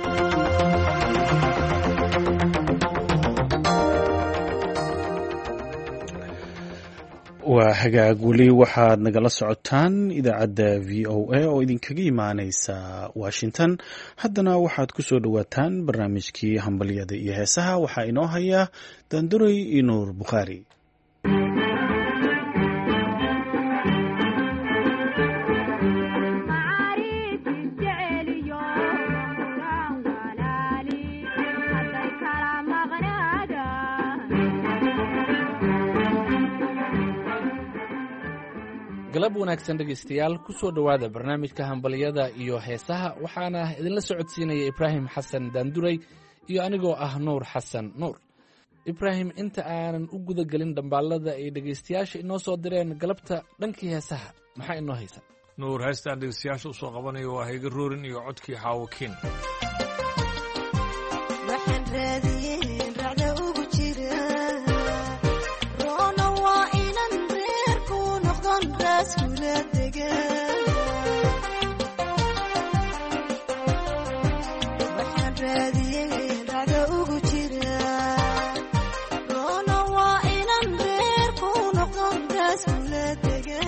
waa hagaag weli waxaad nagala socotaan idaacadda v o a oo idinkaga imaaneysa washington. haddana waxaad ku soo dhowaataan barnaamijkii hambalyada iyo heesaha. waxaa inoo haya daanduray iyo nuur bukhaari. galab wanaagsan dhegaystayaal, ku soo dhowaada barnaamijka hambalyada iyo heesaha. waxaana idinla socodsiinaya ibraahim xasan daanduray iyo anigoo ah nuur xasan nuur. ibraahim, inta aanan u guda gelin dhambaalada ay dhegaystayaasha inoo soo direen galabta dhankii heesaha maxaa inoo haysa? nuur heestaan dhegeystayaasha usoo qabanayo waa hayga roorin iyo codkii xaawakiin. waxaan raadiyeen racda ugu jira roona waa inan reerku noqdon raaskula dega waxaan raadiyeen racda ugu jira roona waa inan reerku noqdon raaskula dega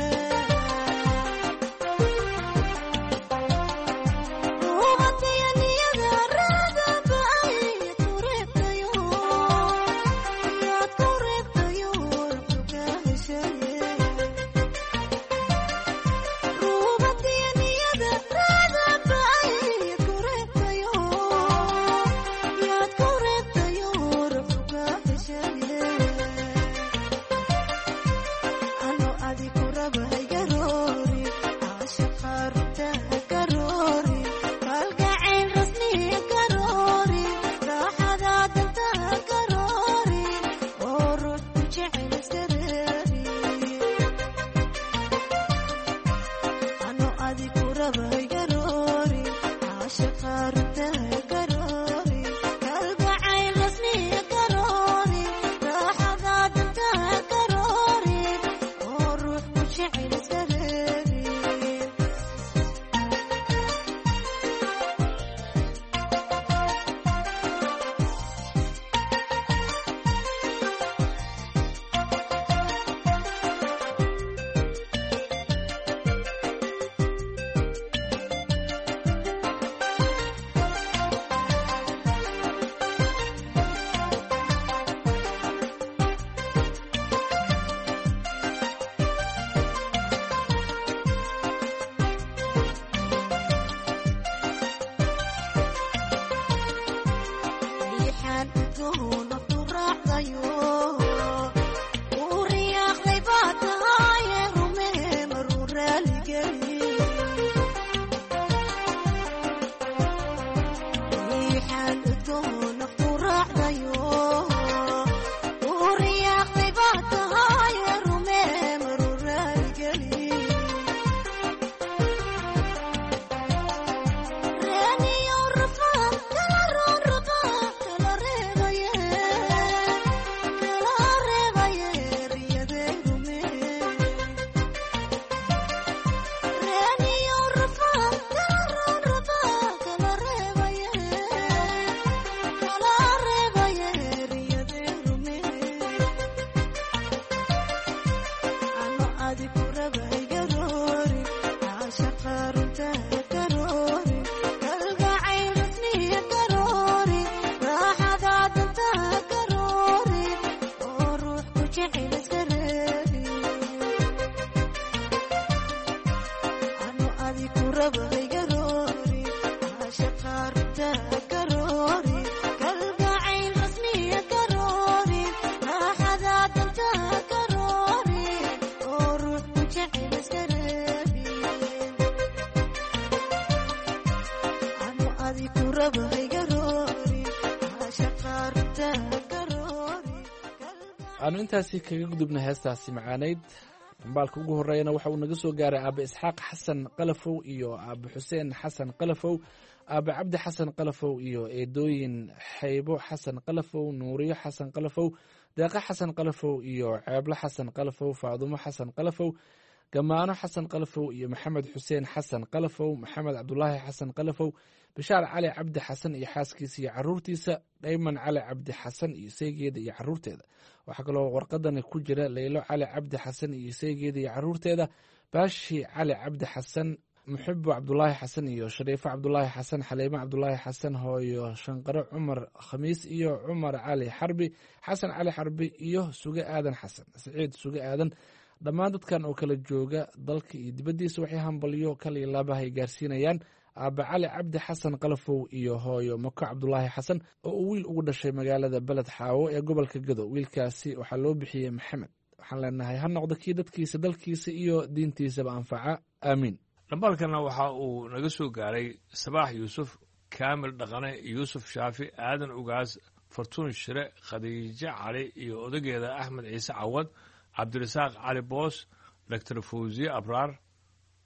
aanu intaasi kaga gudubna heestaasi macaanayd. dambaalka ugu horreeyana waxa uu naga soo gaaray aabe isxaaq xasan qalafow iyo aabe xuseen xasan qalafow, aabe cabdi xasan qalafow iyo eedooyin xaybo xasan qalafow, nuuriyo xasan qalafow, deeqa xasan qalafow iyo ceeblo xasan qalafow, faadumo xasan qalafow, gamaano xasan qalafow iyo maxamed xuseen xasan qalafow, maxamed cabdulaahi xasan qalafow, bishaar cali cabdi xasan iyo xaaskiisa iyo caruurtiisa, dhayman cali cabdi xasan iyo seegeeda iyo caruurteeda. waxaa kaloo warqadani ku jira leylo cali cabdi xasan iyo seegeeda iyo caruurteeda, baashi cali cabdi xasan, muxibo cabdulaahi xasan iyo shariifo cabdulaahi xasan, xaliimo cabdulaahi xasan, hooyo shanqaro cumar khamiis iyo cumar cali xarbi, xasan cali xarbi iyo suge aadan xasan, siciid suge aadan. dhammaan dadkan oo kala jooga dalka iyo dibaddiisa waxay hambalyo kaliya laabahay gaarsiinayaan aabe cali cabdi xasan qalafow iyo hooyo mako cabdulaahi xasan oo uu wiil ugu dhashay magaalada beled xaawo ee gobolka gado. wiilkaasi waxaa loo bixiyey maxamed. waxaan leenahay ha noqdo kii dadkiisa dalkiisa iyo diintiisaba anfaca, aamiin. dhambaalkana waxa uu naga soo gaaray sabaax yuusuf, kaamil dhaqane, yuusuf shaafi, aadan ugaas, fartuun shire, khadiijo cali iyo odageeda axmed ciise cawad, cabdirasaaq cali boos, doctor fawziye abraar,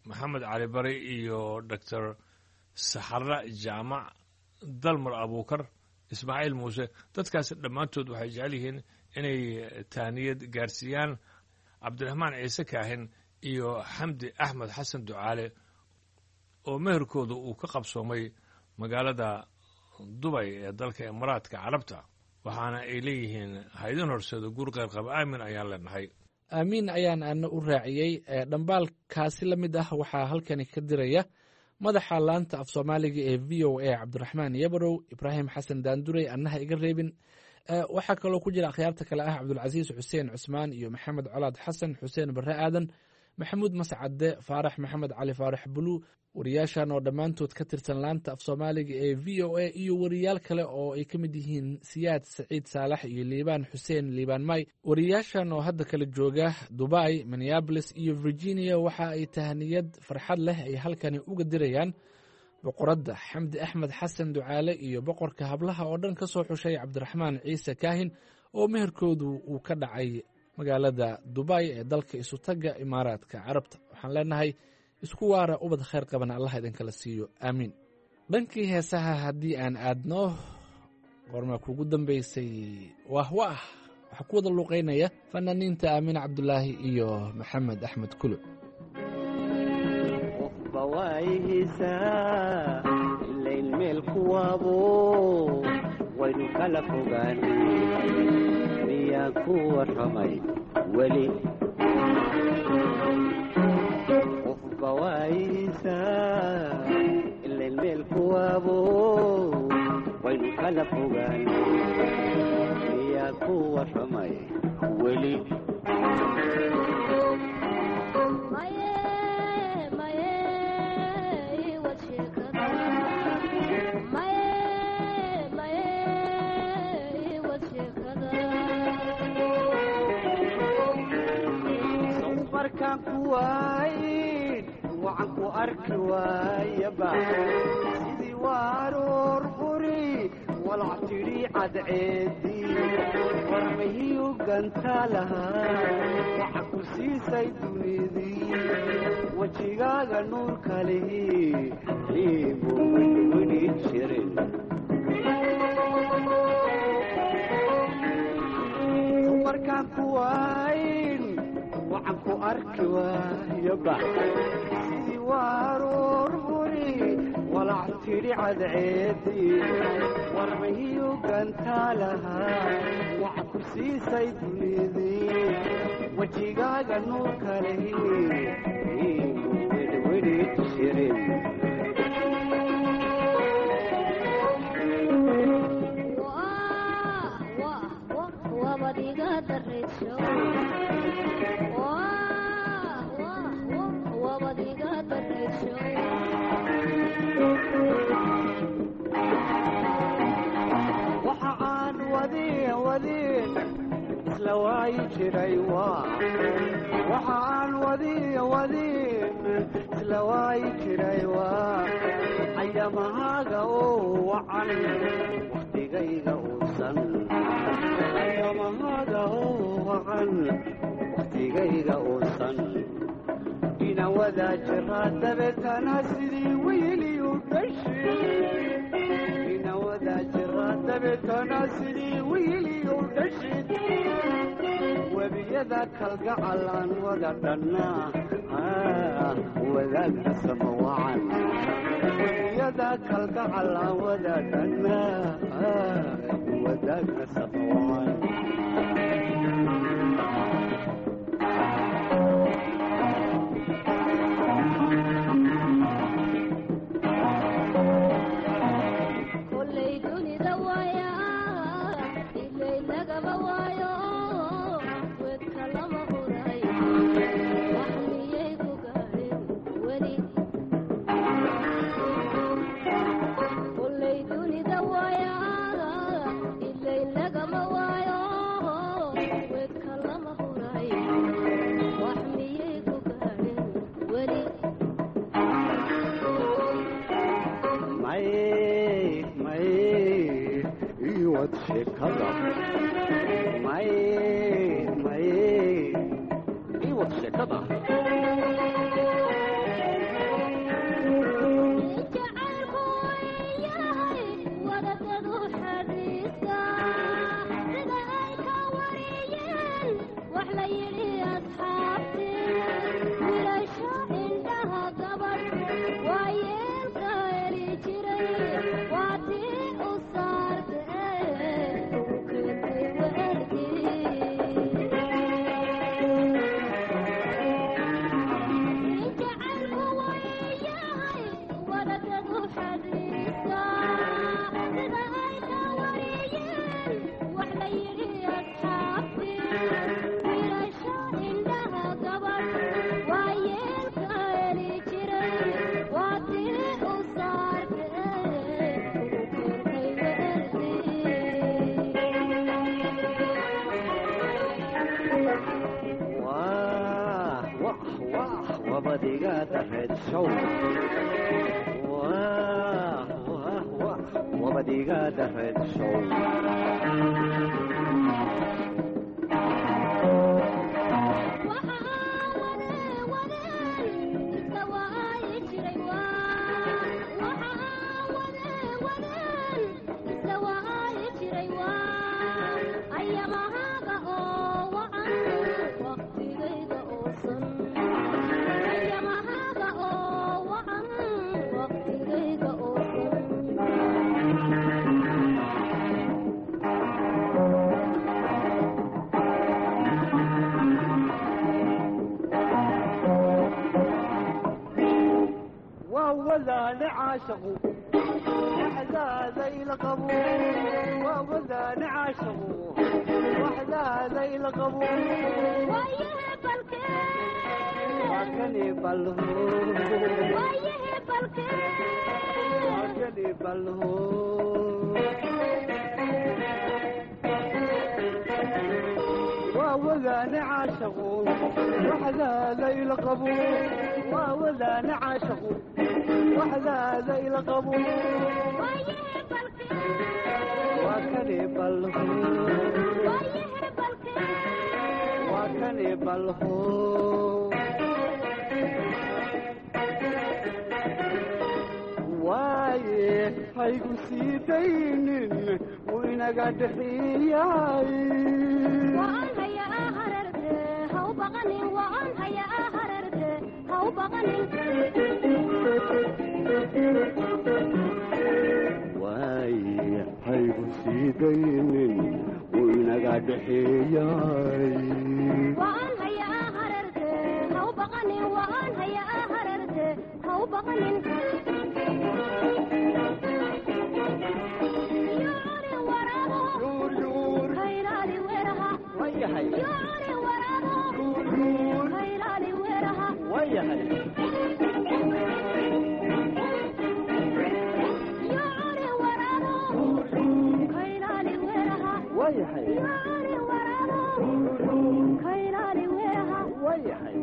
maxamed cali bari iyo doctor saxarra jaamac dalmar abuukar ismaaciil muuse dadkaasi dhammaantood waxay jecel yihiin inay taaniyad gaarsiiyaan cabdiraxmaan ciise kaahin iyo xamdi axmed xasan ducaale oo meherkooda uu ka qabsoomay magaalada dubay ee dalka imaaraadka carabta waxaana ay leeyihiin haydin horseeda guur qayrqaba aamin ayaan leenahay aamiin ayaan ana u raaciyey dhambaalkaasi la mid ah waxaa halkani ka diraya madaxa laanta af soomaaliga ee v o a cabdiraxmaan yabarow ibraahim xasan daandurey annaha iga reebin waxaa kaloo ku jira akhyaarta kale ah cabdulcasiis xuseen cusmaan iyo maxamed colaad xasan xuseen barre aadan maxamuud mascade faarax maxamed cali faarax bulu wariyaashan oo dhammaantood ka tirsan laanta af soomaaliga ee v o a iyo wariyaal kale oo ay ka mid yihiin siyaad saciid saalax iyo liibaan xuseen liibaan may wariyaashan oo hadda kala jooga dubai minneabolis iyo virginia waxa ay tahniyad farxad leh ay halkani uga dirayaan boqoradda xamdi axmed xasan ducaale iyo boqorka hablaha oo dhan ka soo xushay cabdiraxmaan ciise kaahin oo meherkoodu uu ka dhacay magaalada dubai ee dalka isutagga imaaraadka carabta waxaan leenahay isku waara ubad khayr qabana allah idinkala siiyo aamiin dhankii heesaha haddii aan aadno goormaa kuugu dambaysay waahwaah waxaa ku wada luuqaynaya fanaaniinta aamin cabdulaahi iyo maxamed axmed kuluc qofba waayihiisaa ilayn meel kuwaabo waynu kala fogaan miyaa ku warramay weli qofba waayihiisaa ilayn meel kuwaabo waynu kala fogaan miyaa ku warramay weli markaan ku waayn waxaan ku arki waayaba sidii waaroor quri walac tidhi cadceedii warmahiyu ganta lahaa waxa ku siisay dunidii wejigaaga nuurka lihi iibu widhi jirin markaan ku waayn waxaan ku arki waayaba sidii waaroor quri walac tidhi cadceedii warmahiyu gantaa lahaa waxa ku siisay dunidii wejigaaga nuurka lihi iibu widhwidhi jirin waxa aan wadin isla waayi jiray waxa aan wadin isla waayi jiray ayamahaaga oo wacan waktigayga uusan ayamahaaga oo wacan waktigayga uusan ina wadaa jiraa dabeetana sidii wiiliyu dhashid ina wadaa jiraa dabeetana sidii wiiliyu dhashid webiyada kalgacal aan wada dhannaa wadaagna sama wacan webiyada kalgacal aan wada dhannaa wadaagna sama wacan wabadiga dareedshow wabadiga dareedshow وذان عاشقوا وحذا ذي القبول وذان عاشقوا وحذا ذي القبول ويهب الكيل وكني بلهو ويهب الكيل وكني بلهو وذان عاشقوا وحذا ذي القبول وذان عاشقوا وحذا ذي القبول ويهب الكيل وكني بلهو ويهب الكيل وكني بلهو وايه هيقو سيدين وينقى دحياي وأنها يا هررته هو بغني وأنها يا هررته هو بغني وايه هيقو سيدين وينقى دحياي وأنها يا هررته هو بغني وأنها يا هررته هو بغني يوري وراه يور يور خيرالي ويرها ويا هي يوري وراه يور خيرالي ويرها ويا هي يوري وراه خيرالي ويرها ويا هي يوري وراه خيرالي ويرها ويا هي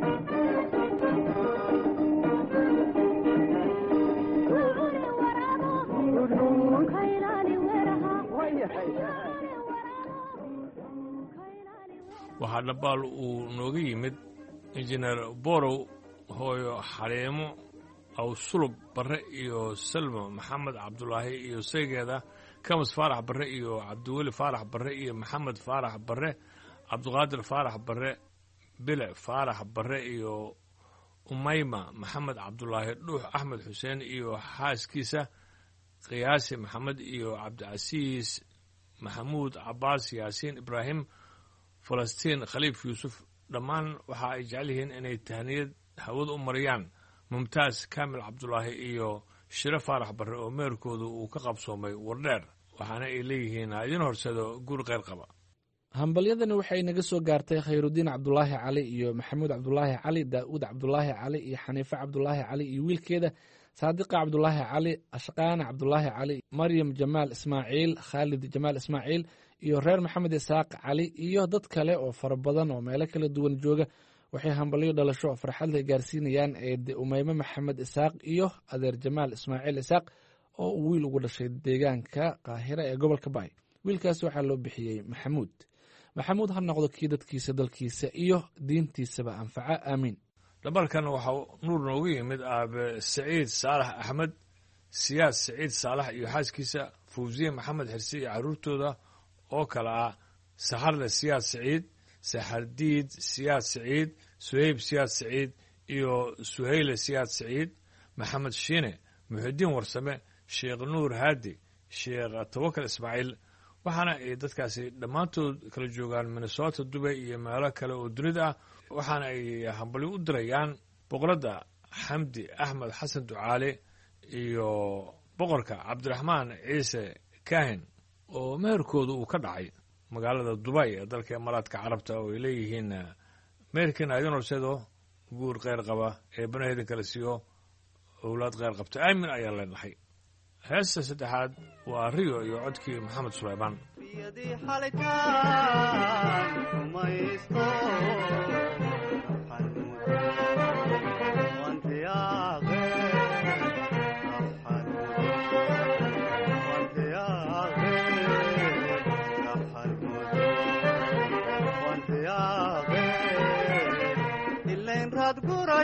يوري وراه خيرالي ويرها ويا هي waxaa dhabaal uu nooga yimid injineer borow hooyo xaleemo awsulub barre iyo salmo maxamed cabdulaahi iyo saygeeda kamas faarax barre iyo cabdiweli faarax barre iyo maxamed faarax barre cabdiqaadir faarax barre bile faarax barre iyo umayma maxamed cabdulaahi dhuux axmed xuseen iyo xaaskiisa qiyaasi maxamed iyo cabdicasiis maxamuud cabbaas yaasiin ibraahim falastiin khaliif yuusuf dhammaan waxa ay jecel yihiin inay tahniyad hawada u mariyaan mumtaas kaamil cabdulaahi iyo shire faarax barre oo meerkooda uu ka qabsoomay wardheer waxaana ay leeyihiin ha idin horsedo guur qayr qaba hambalyadani waxay naga soo gaartay khayrudiin cabdulaahi cali iyo maxamuud cabdulaahi cali daa'uud cabdulaahi cali iyo xaniife cabdulaahi cali iyo wiilkeeda saadiqa cabdulaahi cali ashqaana cabdulaahi cali maryam jamaal ismaaciil khaalid jamaal ismaaciil iyo reer maxamed isaaq cali iyo dad kale oo fara badan oo meelo kala duwan jooga waxay hambalyo dhalasho oo farxad leh gaarsiinayaan eede umeyme maxamed isaaq iyo adeer jamaal ismaaciil isaaq oo uu wiil ugu dhashay deegaanka qaahira ee gobolka baay wiilkaas waxaa loo bixiyey maxamuud maxamuud ha noqdo kii dadkiisa dalkiisa iyo diintiisaba anfaca aamiin dhabalkan waxaa nuur noogu yimid aabe saciid saalax axmed siyaad saciid saalax iyo xaaskiisa fawsiye maxamed xirsi iyo carruurtooda oo kale ah saxarle siyaad saciid saxardiid siyaad saciid suhayb siyaad saciid iyo suhayle siyaad saciid maxamed shiine muxidiin warsame sheekh nuur haadi sheekh tawakal ismaaciil waxaana ay dadkaasi dhammaantood kala joogaan minnesota dubay iyo meelo kale oo dunida ah waxaana ay hambalyo u dirayaan boqoradda xamdi axmed xasan ducaale iyo boqorka cabdiraxmaan ciise kaahin oo meherkooda uu ka dhacay magaalada dubay ee dalka imaaraadka carabta oo ay leeyihiin meherkiina idin horseedo guur kheyr qaba ee banaheedin kala siiyo owlaad kheyr qabta aamin ayaan leenahay heesta saddexaad waa riyo iyo codkii maxamed sulaymaan biyadii xalitaan kumaysto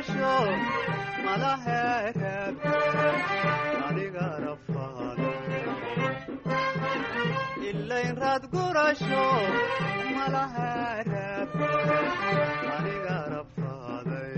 gurasho malaheereb aniga rafaado ilayn raad gurasho malaheereb aniga rafaaday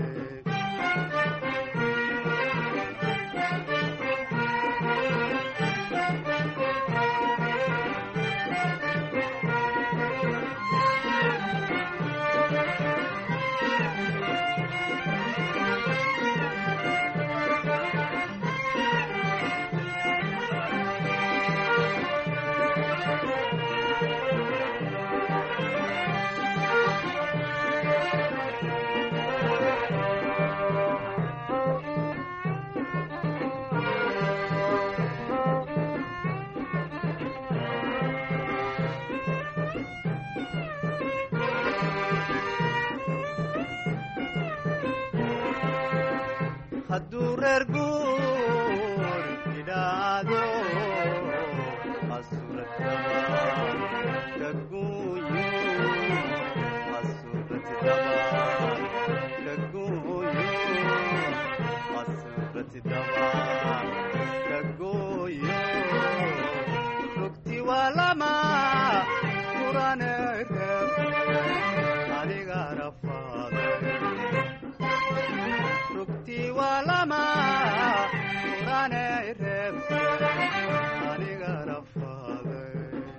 hadduu reer guur idhaado asurtaba kaguuyo asurtidaba kaguuyo asurtidaba kaguuyo rugti waa lama quraneereb aniga rafaaday rugti waa lama quraneereb aniga rafaaday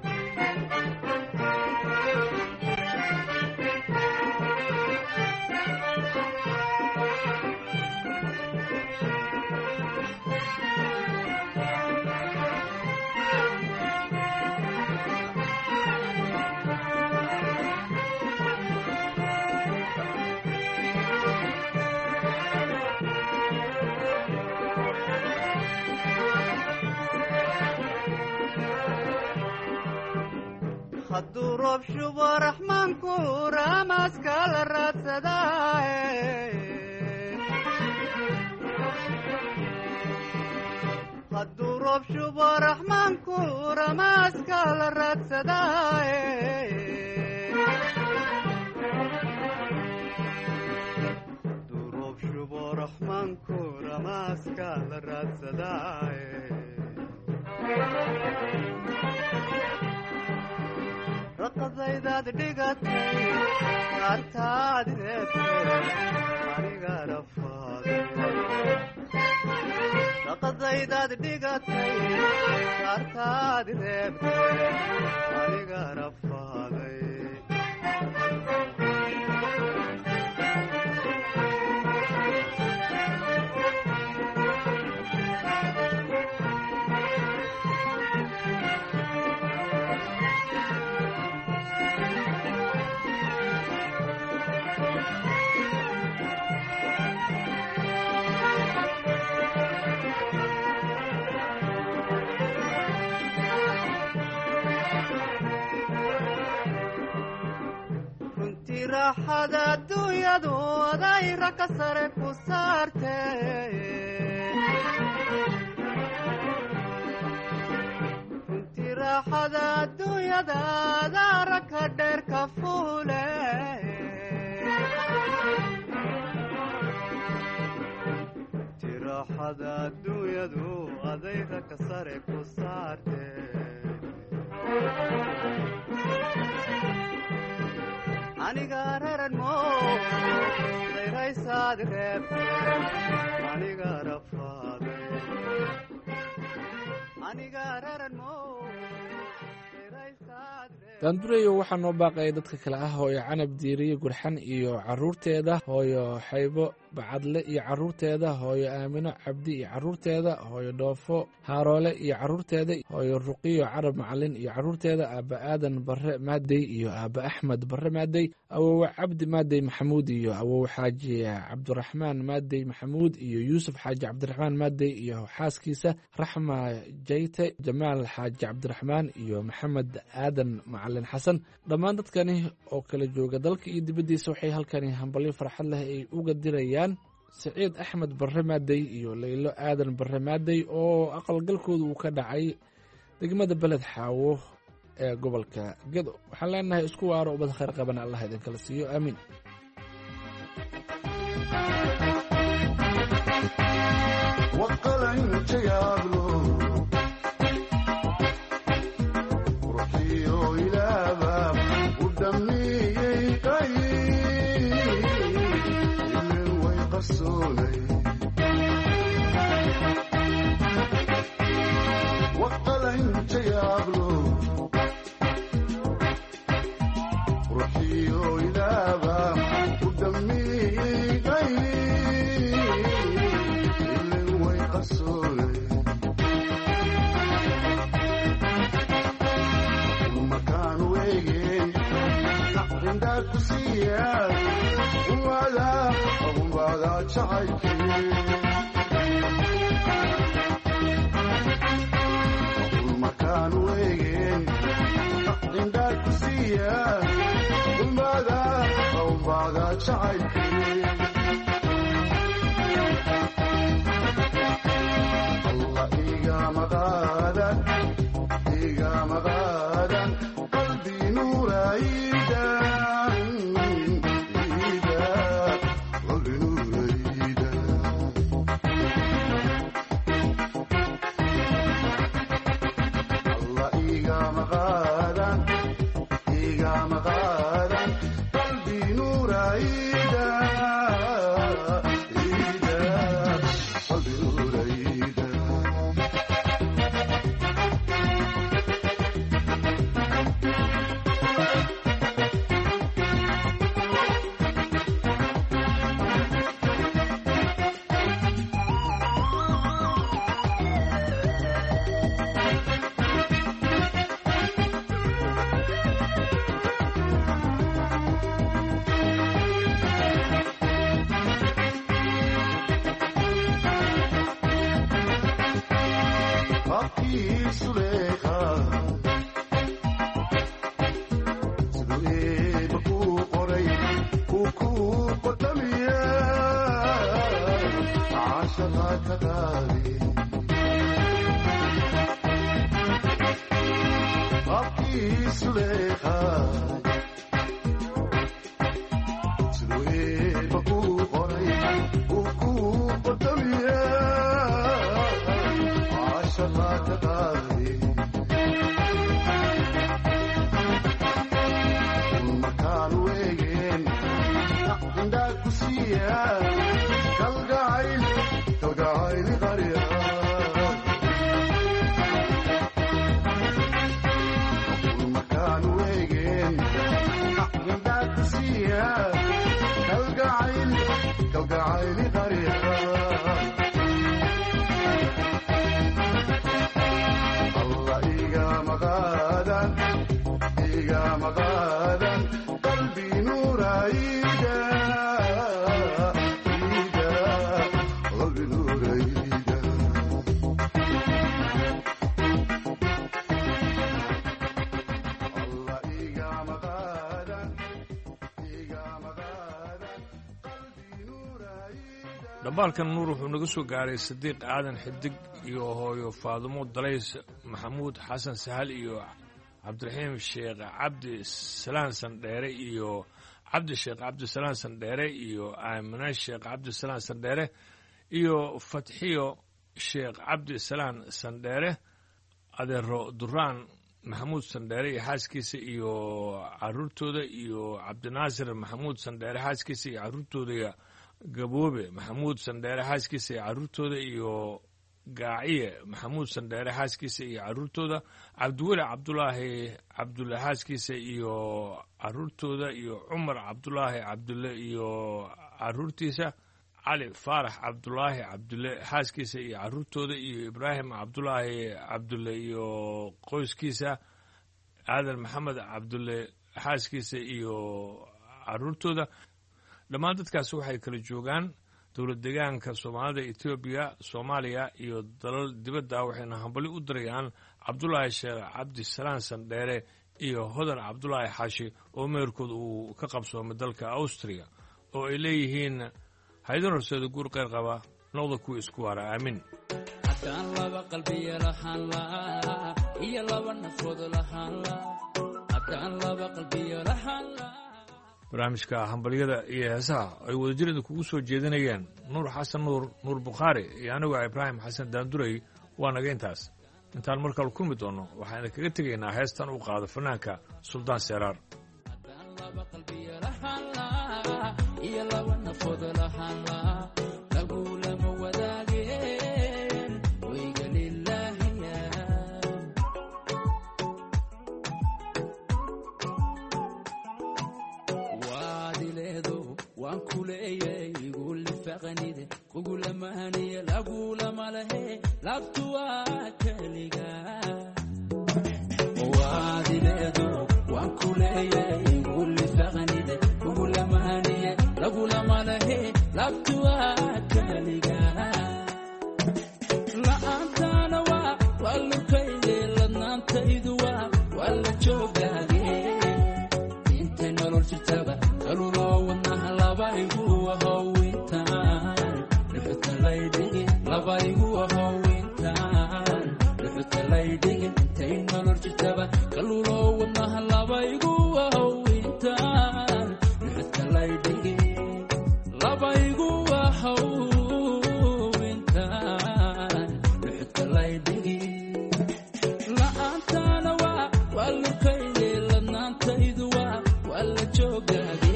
hadduu roob shubo raxmaanku raamaska la raadsadaaye hadduu roob shubo raxmaanku raamaska la raadsadaaye hadduu roob shubo raxmaanku raamaska la raadsadaaye raqadaydaad dhigatay qaartaad reebtay aniga rafaaday raqadaydaad dhigatay qaartaad reebtay aniga rafaaday raaxada adduunyadu adayra ka sare ku saartee runtii raaxada adduunyada adaara ka dheer ka fuule runtii raaxada adduunyadu adayra ka sare ku saartee aniga raran mo dayraysaad reebtay aniga rafaaday aniga raran mo daandureyo waxaa noo baaqaya dadka kale ah hooyo canab diiriye gurxan iyo caruurteeda, hooyo xaybo bacadle iyo caruurteeda, hooyo aamino cabdi iyo caruurteeda, hooyo dhoofo haaroole iyo caruurteeda, hooyo ruqiyo carab macalin iyo caruurteeda, aaba aadan bare maadey iyo aaba axmed bare maadey, awowe cabdi maadey maxamuud iyo awowe xaaji cabdiraxmaan maadey maxamuud iyo yuusuf xaaji cabdiraxmaan maadey iyo xaaskiisa raxma jayte, jamaal xaaji cabdiraxmaan iyo maxamed aadan macalin xasan. dhammaan dadkani oo kala jooga dalka iyo dibaddiisa waxay halkani hambalyo farxad leh ay uga dirayaan siciid axmed bare maadey iyo laylo aadan bare maadey oo aqalgalkooda uu ka dhacay degmada beled xaawo ee gobolka gedo. waxaan leenahay isku waaro ubad khayr qaban allah idinkala siiyo aamiin. dhambaalkan nuur wuxuu naga soo gaaray sadiiq aadan xidig iyo hooyo faadumo dalays maxamuud xasan sahal iyo cabdiraxiim sheekh cabdi salaan sandheere iyo cabdi sheekh cabdisalaan sandheere iyo aamine sheekh cabdisalaan sandheere iyo fatxiyo sheekh cabdisalaan sandheere adeero duraan maxamuud sandheere iyo xaaskiisa iyo caruurtooda iyo cabdinaasir maxamuud sandheere xaaskiisa iyo caruurtooda gaboobe maxamuud sandheere xaaskiisa iyo caruurtooda iyo gaaciye maxamuud sandheere xaaskiisa iyo caruurtooda cabdiweli cabdulaahi cabdulle xaaskiisa iyo caruurtooda iyo cumar cabdulaahi cabdulle iyo caruurtiisa cali faarax cabdulaahi cabdulle xaaskiisa iyo caruurtooda iyo ibraahim cabdulaahi cabdulle iyo qoyskiisa aadan maxamed cabdulle xaaskiisa iyo caruurtooda dhammaan dadkaasi waxay kala joogaan dowlad deegaanka soomaalida etoobiya soomaaliya iyo dalal dibadda waxayna hambali u dirayaan cabdulaahi sheekh cabdisalaan sandheere iyo hodan cabdulaahi xaashi oo meerkood uu ka qabsoomay dalka awstriya oo ay leeyihiin haydan horseeda guur qayr qaba noqda kuwa isku waara aamin haddaan laba qalbiya lahaan laa iyo laba nafood lahaan laa haddaan laba qalbiya lahaan laa barnaamijka hambalyada iyo heesaha ay wadajirada kugu soo jeedinayeen nuur xasan nuur bukhaari iyo anigoo ibraahim xasan daanduray waa naga intaas intaan markale kulmi doonno waxaan idinkaga tegaynaa heestan uu qaado fanaanka suldaan seeraar iyo laba nafood lahaan lahaa lagulama wadaageen wayga lilaahiya waadileedo waan ku leeyay igulifaqanide kugulamahaniye lagulama lehe labtu waa keliga waadileedo waan ku leeyay igulifaqanide kugulamahaniye lagulama lehe labtu waa keliga la'aantaana waa lukayde ladnaantaydu waa la joogaage intay nolol jirtaba kaluloo wadnaha labaygu ahowintaan dhuxuta laydhigi labaygu ahowintaan dhuxuta laydhigi intay nolol jirtaba kaluloo wadnaha labaygu ahowintaan dhuxuta laydhigi labaygu ahowintaan dhuxuta laydhigi la'aantaana waa lukayde ladnaantaydu waa la joogaage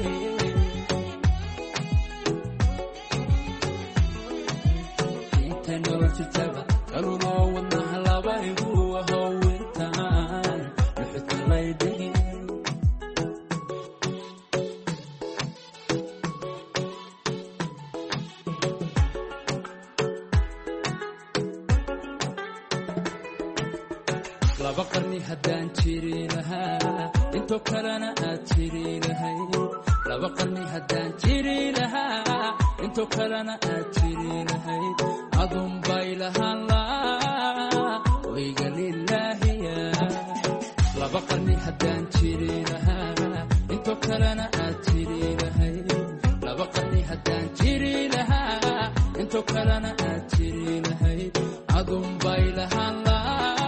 intay nolol jirtaba kaluloo wadnaha labaygu ahowintaan dhuxuta laydhigi laba qarni haddaan jiri lahaa intoo kalena aad jiri lahayd laba qarni haddaan jiri lahaa intoo kalena aad jiri lahayd adun bay lahaan laa wayga lilaahiya laba qarni haddaan jiri lahaa intoo kalena aad jiri lahayd laba qarni haddaan jiri lahaa intoo kalena aad jiri lahayd adun bay lahaan laa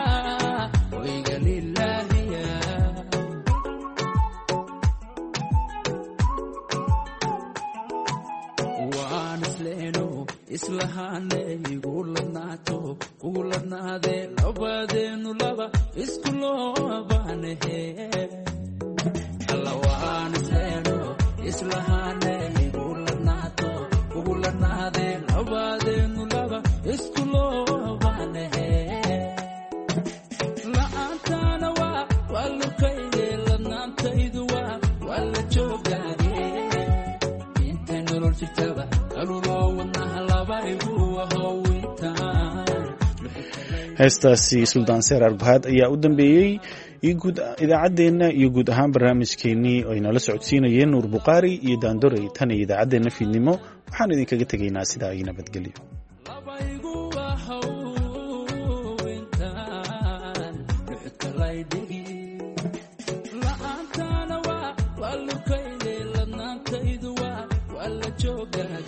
islahaane igu ladnaato kugu ladnaadee labadeenu laba isku loobaanahe alla waan isleeno islahaane igu ladnaato kugu ladnaadee labadeenu laba isku loobaanahe la'aantaana waa lukayde ladnaantaydu waa la joogaage intay nolol jirtaba kaluloo wadnaha heestaasi suldaan seeraar bahad ayaa u dambeeyey idaacaddeenna iyo guud ahaan barnaamijkeennii oo aynala socodsiinayeen nuur bukhaari iyo daandorey tan iyo idaacaddeenna fiidnimo waxaan idinkaga tegaynaa sidaa iyo nabadgelyo la'aantaana waa lukayde ladnaantaydu waa la joogaage